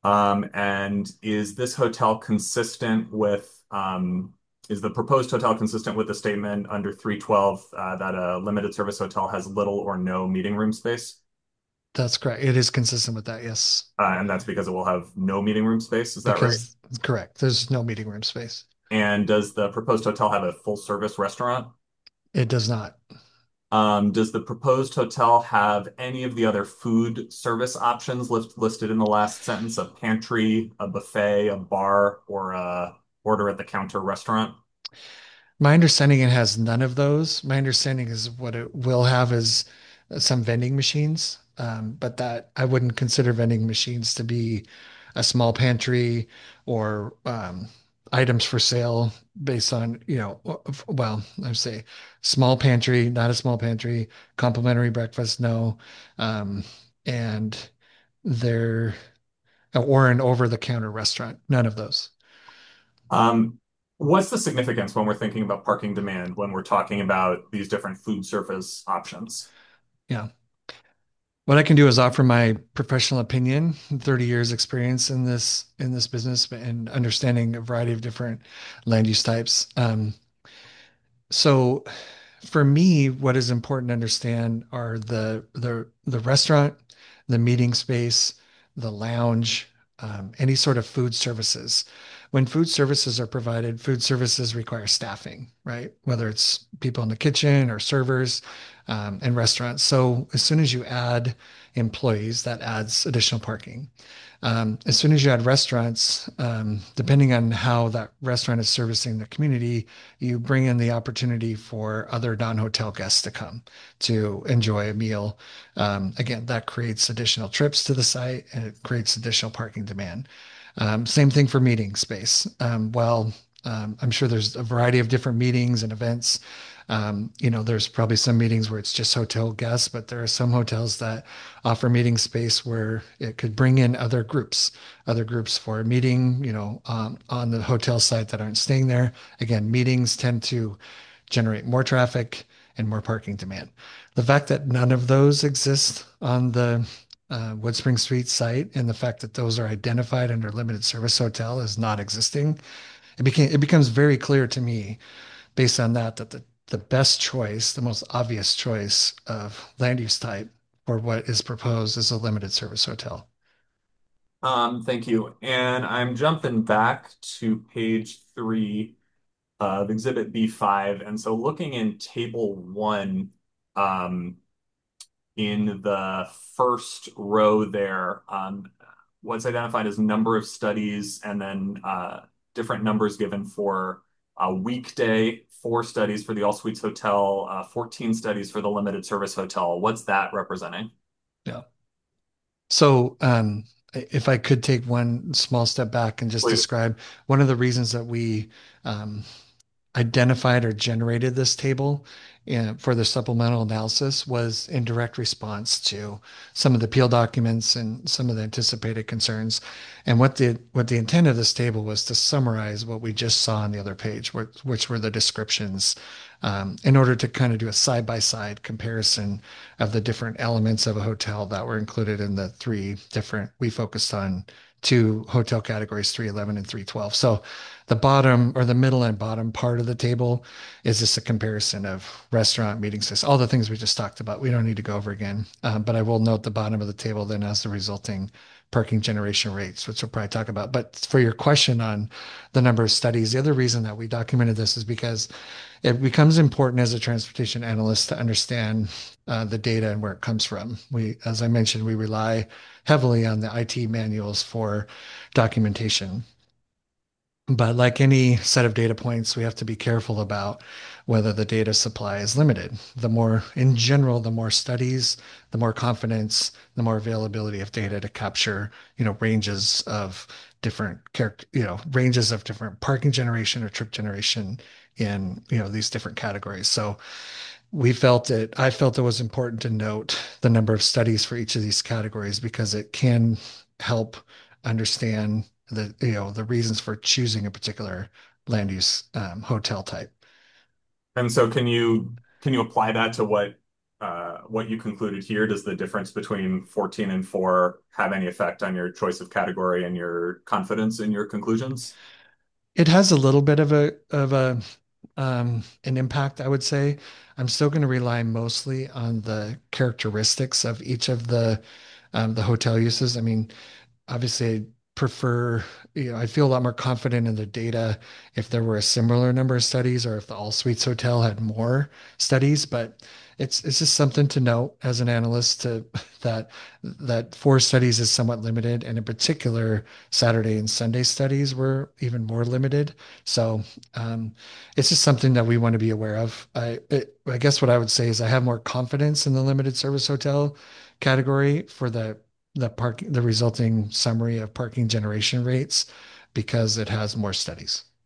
And is this hotel consistent with, is the proposed hotel consistent with the statement under 312 that a limited service hotel has little or no meeting room space? That's correct. It is consistent with that, yes. And that's because it will have no meeting room space, is that right? Because correct, there's no meeting room space. And does the proposed hotel have a full service restaurant? It does not. Does the proposed hotel have any of the other food service options listed in the last sentence? A pantry, a buffet, a bar, or a order at the counter restaurant? My understanding it has none of those. My understanding is what it will have is some vending machines, but that I wouldn't consider vending machines to be a small pantry or items for sale based on, well, I'd say small pantry, not a small pantry, complimentary breakfast, no. Um, and they're, or an over-the-counter restaurant, none of those. Um, what's the significance when we're thinking about parking demand when we're talking about these different food service options? Yeah. What I can do is offer my professional opinion, 30 years experience in this business and understanding a variety of different land use types. So for me, what is important to understand are the restaurant, the meeting space, the lounge, any sort of food services. When food services are provided, food services require staffing, right? Whether it's people in the kitchen or servers, and restaurants. So as soon as you add employees, that adds additional parking. As soon as you add restaurants, depending on how that restaurant is servicing the community, you bring in the opportunity for other non-hotel guests to come to enjoy a meal. Again, that creates additional trips to the site and it creates additional parking demand. Same thing for meeting space. I'm sure there's a variety of different meetings and events. There's probably some meetings where it's just hotel guests, but there are some hotels that offer meeting space where it could bring in other groups for a meeting, on the hotel site that aren't staying there. Again, meetings tend to generate more traffic and more parking demand. The fact that none of those exist on the Woodspring Suite site and the fact that those are identified under limited service hotel as not existing, it becomes very clear to me based on that the best choice, the most obvious choice of land use type for what is proposed is a limited service hotel. Thank you. And I'm jumping back to page 3 of Exhibit B5. And so looking in Table 1, um, in the first row there, what's identified as number of studies and then different numbers given for a weekday, 4 studies for the All Suites Hotel, 14 studies for the limited service hotel. What's that representing? Yeah. So, if I could take one small step back and just Please. describe one of the reasons that we um, identified or generated this table for the supplemental analysis was in direct response to some of the appeal documents and some of the anticipated concerns. And what the intent of this table was to summarize what we just saw on the other page, which were the descriptions, in order to kind of do a side-by-side comparison of the different elements of a hotel that were included in the three different, we focused on two hotel categories, 311 and 312. So the bottom or the middle and bottom part of the table is just a comparison of restaurant, meeting space, all the things we just talked about. We don't need to go over again. But I will note the bottom of the table then has the resulting parking generation rates, which we'll probably talk about. But for your question on the number of studies, the other reason that we documented this is because it becomes important as a transportation analyst to understand the data and where it comes from. As I mentioned, we rely heavily on the IT manuals for documentation. But like any set of data points, we have to be careful about whether the data supply is limited. In general, the more studies, the more confidence, the more availability of data to capture, ranges of ranges of different parking generation or trip generation in, these different categories. So I felt it was important to note the number of studies for each of these categories because it can help understand the reasons for choosing a particular land use hotel type. And so can you apply that to what you concluded here? Does the difference between 14 and 4 have any effect on your choice of category and your confidence in your conclusions? It has a little bit of an impact, I would say. I'm still going to rely mostly on the characteristics of each of the hotel uses. I mean, obviously I prefer, I feel a lot more confident in the data if there were a similar number of studies or if the All Suites Hotel had more studies, but it's just something to note as an analyst that 4 studies is somewhat limited, and in particular, Saturday and Sunday studies were even more limited. So it's just something that we want to be aware of. I guess what I would say is I have more confidence in the limited service hotel category for the resulting summary of parking generation rates because it has more studies.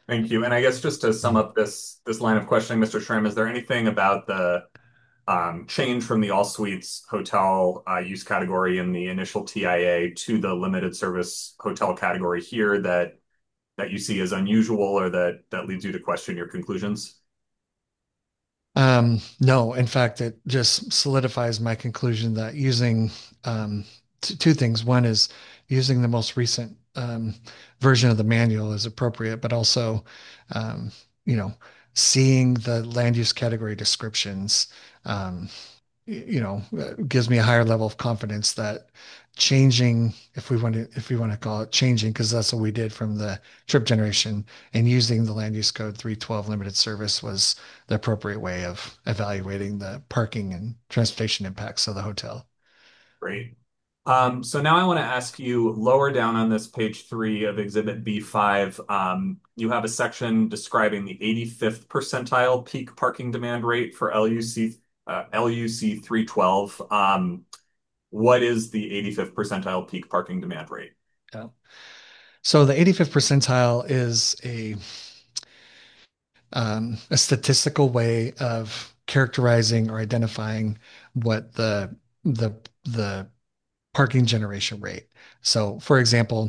Thank you. And I guess just to sum up this line of questioning, Mr. Schramm, is there anything about the change from the all suites hotel use category in the initial TIA to the limited service hotel category here that you see as unusual or that leads you to question your conclusions? No, in fact, it just solidifies my conclusion that using two things. One is using the most recent version of the manual is appropriate, but also, um, you know, seeing the land use category descriptions, um, gives me a higher level of confidence that changing, if we want to call it changing, because that's what we did from the trip generation and using the land use code 312 limited service was the appropriate way of evaluating the parking and transportation impacts of the hotel. Great. So now I want to ask you lower down on this page 3 of Exhibit B5, you have a section describing the 85th percentile peak parking demand rate for LUC 312. What is the 85th percentile peak parking demand rate? Yeah. So the 85th percentile is a statistical way of characterizing or identifying what the the parking generation rate. So, for example,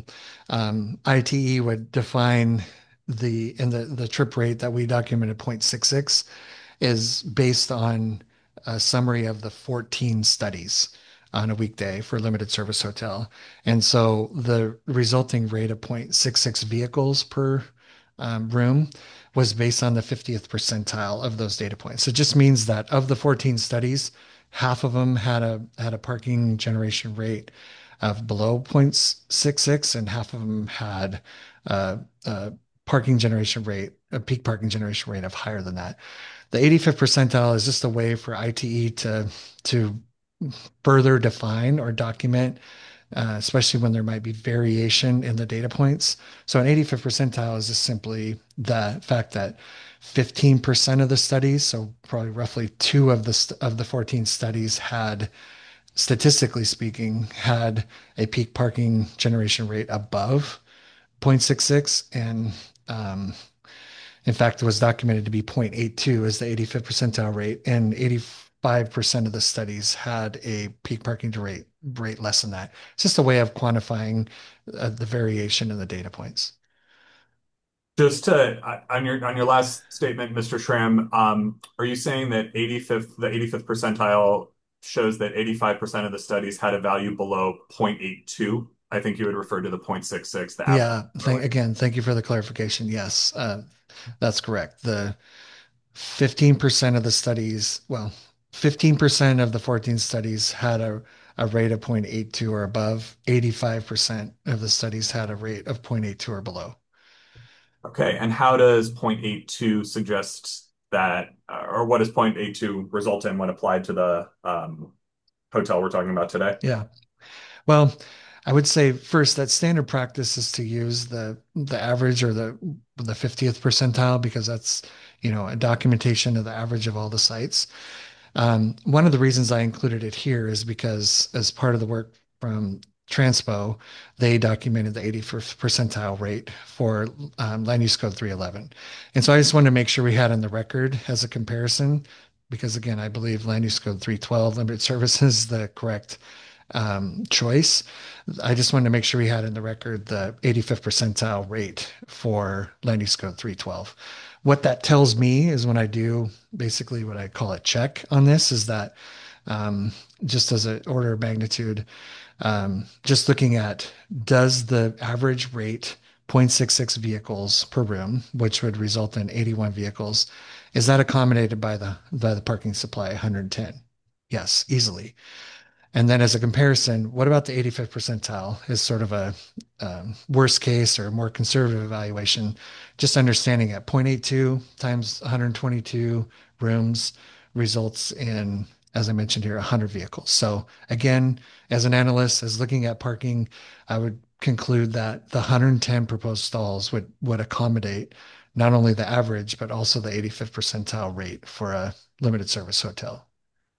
ITE would define the trip rate that we documented 0.66 is based on a summary of the 14 studies on a weekday for limited service hotel. And so the resulting rate of 0.66 vehicles per room was based on the 50th percentile of those data points. It just means that of the 14 studies, half of them had a parking generation rate of below 0.66 and half of them had a parking generation rate, a peak parking generation rate of higher than that. The 85th percentile is just a way for ITE to further define or document, especially when there might be variation in the data points. So an 85th percentile is just simply the fact that 15% of the studies, so probably roughly two of the 14 studies had, statistically speaking, had a peak parking generation rate above 0.66 and in fact, it was documented to be 0.82 as the 85th percentile rate, and 85% of the studies had a peak parking rate less than that. It's just a way of quantifying the variation in the data points. Just on your last statement, Mr. Schramm, are you saying that the 85th percentile shows that 85% of the studies had a value below 0.82? I think you would refer to the 0.66, the average. Yeah, again, thank you for the clarification. Yes, that's correct. The 15% of the studies, well, 15% of the 14 studies had a rate of 0.82 or above. 85% of the studies had a rate of 0.82 or below. Okay, and how does 0.82 suggest that, or what does 0.82 result in when applied to the hotel we're talking about today? Yeah. Well, I would say first that standard practice is to use the average or the 50th percentile because that's, a documentation of the average of all the sites. One of the reasons I included it here is because as part of the work from Transpo, they documented the 81st percentile rate for land use code 311. And so I just wanted to make sure we had in the record as a comparison, because again, I believe land use code 312 limited service is the correct choice. I just wanted to make sure we had in the record the 85th percentile rate for land use code 312. What that tells me is when I do basically what I call a check on this is that just as an order of magnitude, just looking at does the average rate 0.66 vehicles per room, which would result in 81 vehicles, is that accommodated by the parking supply 110? Yes, easily. And then as a comparison, what about the 85th percentile is sort of a worst case or more conservative evaluation, just understanding at 0.82 times 122 rooms results in, as I mentioned here, 100 vehicles. So again, as an analyst, as looking at parking, I would conclude that the 110 proposed stalls would accommodate not only the average, but also the 85th percentile rate for a limited service hotel.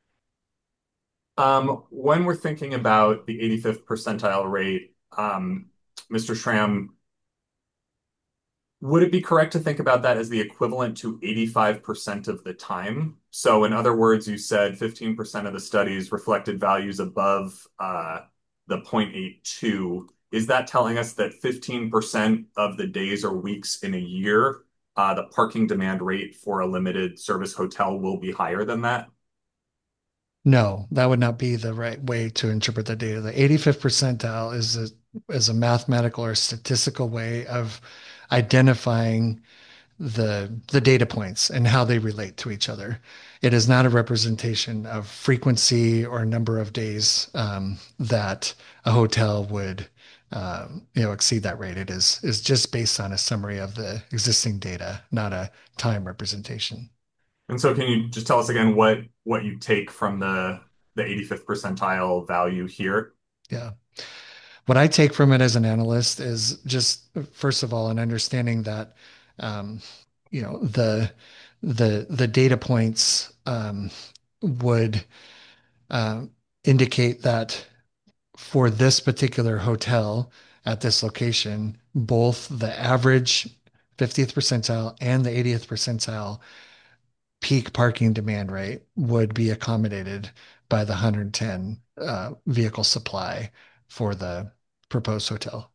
When we're thinking about the 85th percentile rate, Mr. Schramm, Would it be correct to think about that as the equivalent to 85% of the time? So, in other words, you said 15% of the studies reflected values above the 0.82. Is that telling us that 15% of the days or weeks in a year, the parking demand rate for a limited service hotel will be higher than that? No, that would not be the right way to interpret the data. The 85th percentile is a mathematical or statistical way of identifying the data points and how they relate to each other. It is not a representation of frequency or number of days that a hotel would exceed that rate. It is just based on a summary of the existing data, not a time representation. And so, can you just tell us again what you take from the 85th percentile value here? Yeah. What I take from it as an analyst is just, first of all, an understanding that, um, you know, the data points would um, indicate that for this particular hotel at this location, both the average 50th percentile and the 80th percentile peak parking demand rate would be accommodated by the 110 vehicle supply for the proposed hotel.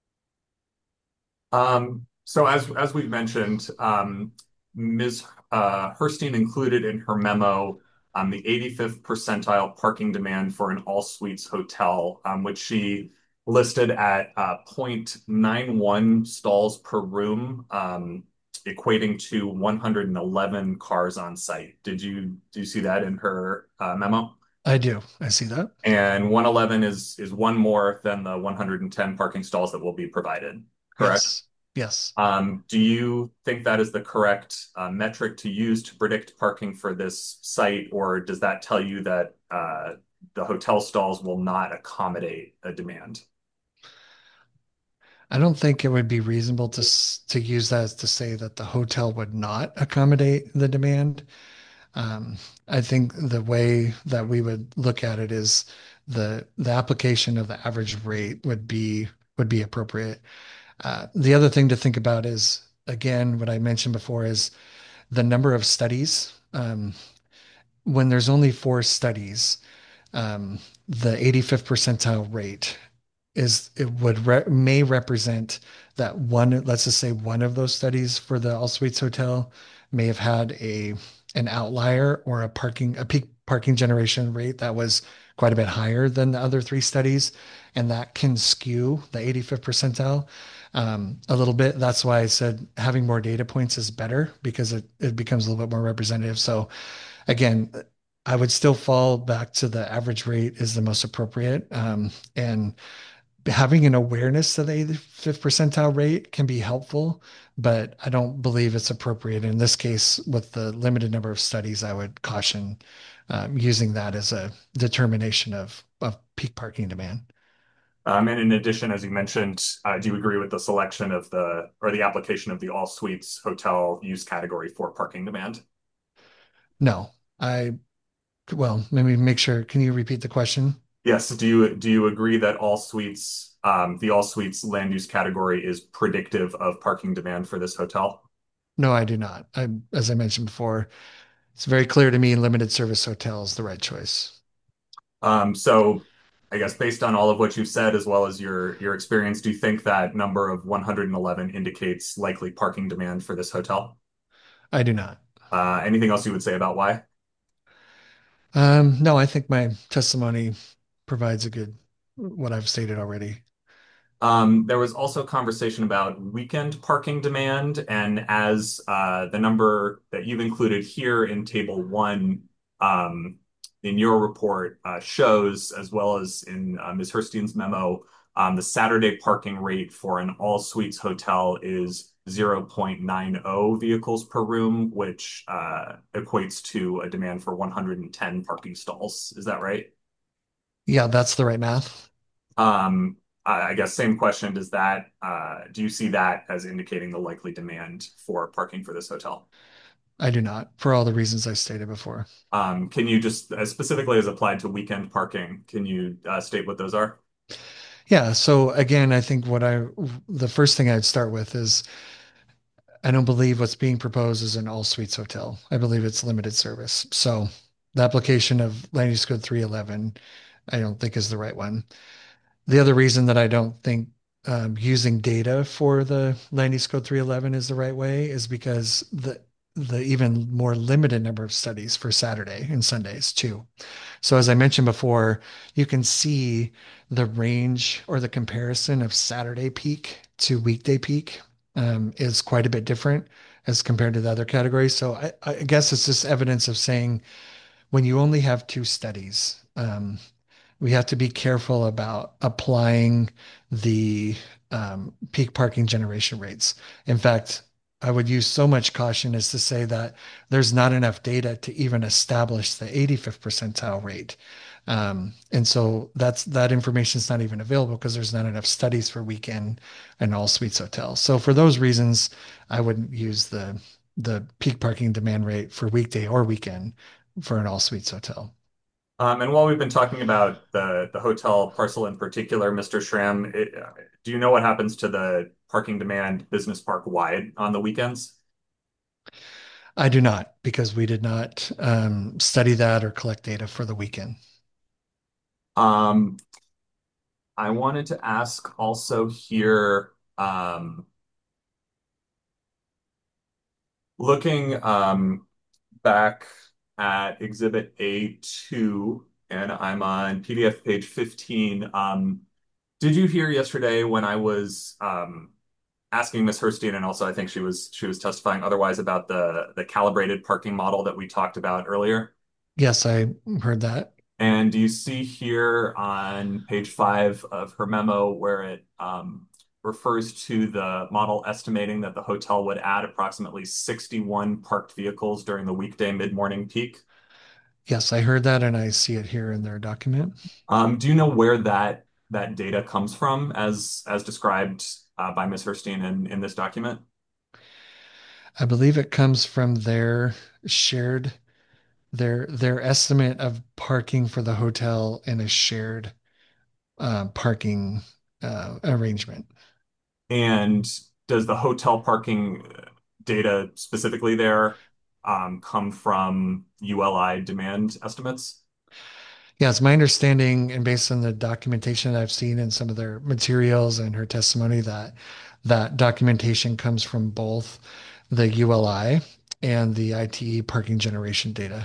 So as we've mentioned, Ms. Herstein included in her memo the 85th percentile parking demand for an all suites hotel, which she listed at 0.91 stalls per room, equating to 111 cars on site. Do you see that in her memo? I do. I see that. And 111 is one more than the 110 parking stalls that will be provided, correct? Yes. Yes. Do you think that is the correct metric to use to predict parking for this site, or does that tell you that the hotel stalls will not accommodate a demand? I don't think it would be reasonable to use that as to say that the hotel would not accommodate the demand. Um, I think the way that we would look at it is the application of the average rate would be appropriate. The other thing to think about is, again, what I mentioned before is the number of studies. When there's only four studies, the 85th percentile rate may represent that one, let's just say one of those studies for the all suites hotel may have had an outlier or a peak parking generation rate that was quite a bit higher than the other three studies, and that can skew the 85th percentile a little bit. That's why I said having more data points is better because it becomes a little bit more representative. So again, I would still fall back to the average rate is the most appropriate. And having an awareness of the 85th percentile rate can be helpful, but I don't believe it's appropriate. In this case, with the limited number of studies, I would caution using that as a determination of peak parking demand. And in addition, as you mentioned, do you agree with the selection of the application of the all suites hotel use category for parking demand? No, well, let me make sure. Can you repeat the question? Yes. Do you agree that the all suites land use category is predictive of parking demand for this hotel? No, I do not. As I mentioned before, it's very clear to me limited service hotel is the right choice. So I guess based on all of what you've said, as well as your experience, do you think that number of 111 indicates likely parking demand for this hotel? I do not. Anything else you would say about why? No, I think my testimony provides a good what I've stated already. There was also conversation about weekend parking demand, and as the number that you've included here in Table 1 um, in your report shows, as well as in Ms. Herstein's memo, the Saturday parking rate for an all suites hotel is 0.90 vehicles per room, which equates to a demand for 110 parking stalls. Is that right? Yeah, that's the right math. Um, I guess same question. Do you see that as indicating the likely demand for parking for this hotel? I do not, for all the reasons I stated before. Can you just, as specifically as applied to weekend parking, can you state what those are? Yeah, so again, I think the first thing I'd start with is I don't believe what's being proposed is an all suites hotel. I believe it's limited service. So the application of land use code 311, I don't think is the right one. The other reason that I don't think using data for the land use code 311 is the right way is because the even more limited number of studies for Saturday and Sundays too. So as I mentioned before, you can see the range or the comparison of Saturday peak to weekday peak is quite a bit different as compared to the other categories. So I guess it's just evidence of saying when you only have two studies, we have to be careful about applying the peak parking generation rates. In fact, I would use so much caution as to say that there's not enough data to even establish the 85th percentile rate. And so that information is not even available because there's not enough studies for weekend and all suites hotels. So for those reasons, I wouldn't use the peak parking demand rate for weekday or weekend for an all suites hotel. And while we've been talking about the hotel parcel in particular, Mr. Schramm, do you know what happens to the parking demand business park wide on the weekends? I do not because we did not study that or collect data for the weekend. Um, I wanted to ask also here, looking back at Exhibit A2, and I'm on PDF page 15. Did you hear yesterday when I was asking Miss Herstein, and also I think she was testifying otherwise about the calibrated parking model that we talked about earlier? Yes, I heard that. And do you see here on page 5 of her memo where it refers to the model estimating that the hotel would add approximately 61 parked vehicles during the weekday mid-morning peak? Yes, I heard that and I see it here in their document. Do you know where that data comes from as described by Ms. Herstein in this document? I believe it comes from their shared their estimate of parking for the hotel in a shared parking arrangement. And does the hotel parking data specifically there come from ULI demand estimates? Yeah, it's my understanding, and based on the documentation that I've seen in some of their materials and her testimony, that that documentation comes from both the ULI and the ITE parking generation data.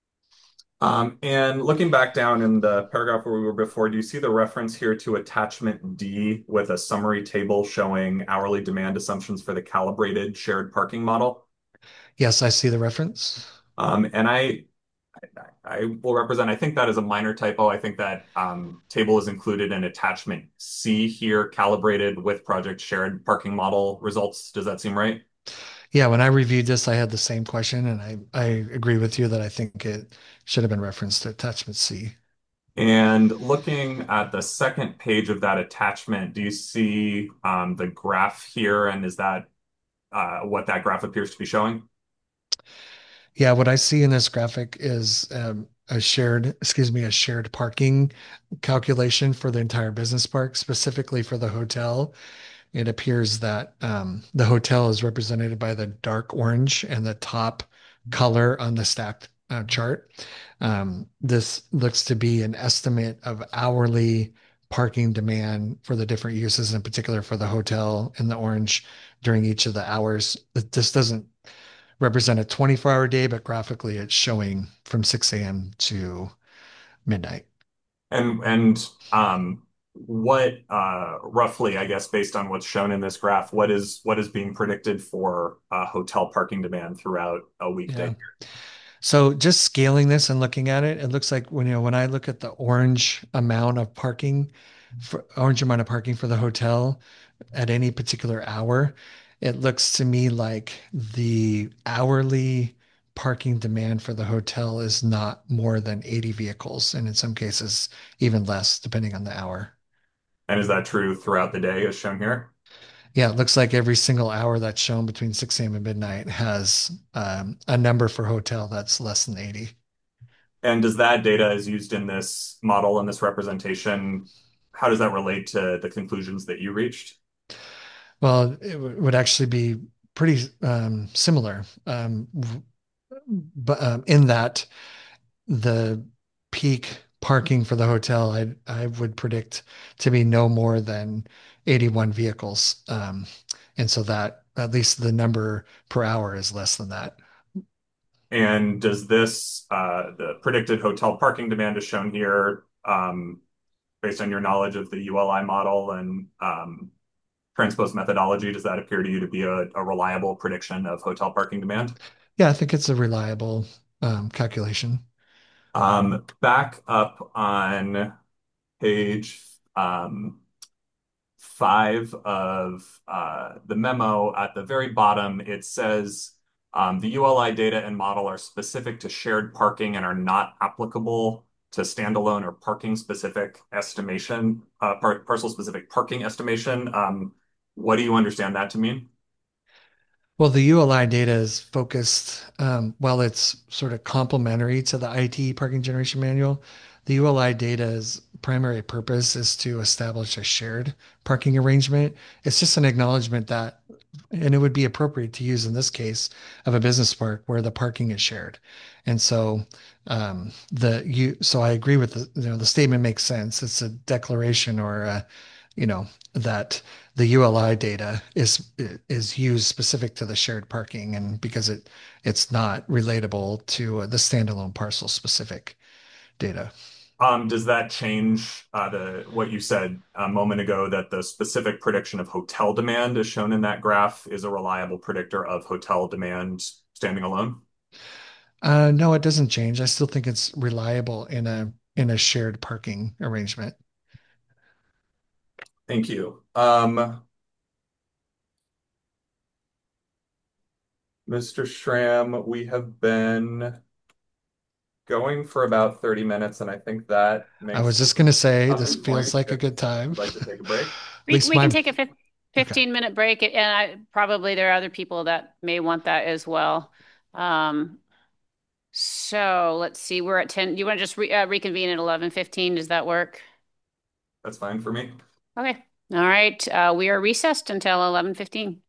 And looking back down in the paragraph where we were before, do you see the reference here to attachment D with a summary table showing hourly demand assumptions for the calibrated shared parking model? Yes, I see the reference. And I will represent, I think that is a minor typo. I think that table is included in attachment C here, calibrated with project shared parking model results. Does that seem right? Yeah, when I reviewed this, I had the same question, and I agree with you that I think it should have been referenced to attachment C. And looking at the second page of that attachment, do you see the graph here? And is that what that graph appears to be showing? Yeah, what I see in this graphic is a shared parking calculation for the entire business park, specifically for the hotel. It appears that the hotel is represented by the dark orange and the top color on the stacked chart. This looks to be an estimate of hourly parking demand for the different uses, in particular for the hotel in the orange during each of the hours. This doesn't represent a 24-hour day, but graphically it's showing from 6 a.m. to midnight. And what roughly, I guess, based on what's shown in this graph, what is being predicted for hotel parking demand throughout a Yeah. weekday? So just scaling this and looking at it, it looks like when I look at the orange amount of parking for the hotel at any particular hour, it looks to me like the hourly parking demand for the hotel is not more than 80 vehicles, and in some cases even less, depending on the hour. And is that true throughout the day as shown here? Yeah, it looks like every single hour that's shown between 6 a.m. and midnight has a number for hotel that's less than 80. And does that data is used in this model and this representation, how does that relate to the conclusions that you reached? Well, it would actually be pretty similar, but in that the peak parking for the hotel, I would predict to be no more than 81 vehicles, and so that at least the number per hour is less than that. And does this, the predicted hotel parking demand is shown here, based on your knowledge of the ULI model and transpose methodology, does that appear to you to be a reliable prediction of hotel parking demand? Yeah, I think it's a reliable calculation. Back up on page five of the memo at the very bottom, it says the ULI data and model are specific to shared parking and are not applicable to standalone or parking specific estimation, parcel specific parking estimation. What do you understand that to mean? Well, the ULI data is focused, while it's sort of complementary to the IT parking generation manual, the ULI data's primary purpose is to establish a shared parking arrangement. It's just an acknowledgement that, and it would be appropriate to use in this case of a business park where the parking is shared. And so, so I agree with the statement makes sense. It's a declaration or that the ULI data is used specific to the shared parking, and because it's not relatable to the standalone parcel specific data. Does that change what you said a moment ago that the specific prediction of hotel demand as shown in that graph is a reliable predictor of hotel demand standing alone? No, it doesn't change. I still think it's reliable in a shared parking arrangement. Thank you. Mr. Schramm, we have been going for about 30 minutes, and I think that I makes was just going to say this stopping feels point like a if good time. you'd like to take a break. At least We can my take a okay. 15-minute break, and probably there are other people that may want that as well. So let's see, we're at 10. Do you want to just reconvene at 11:15? Does that work? That's fine for me. Okay. All right. We are recessed until 11:15.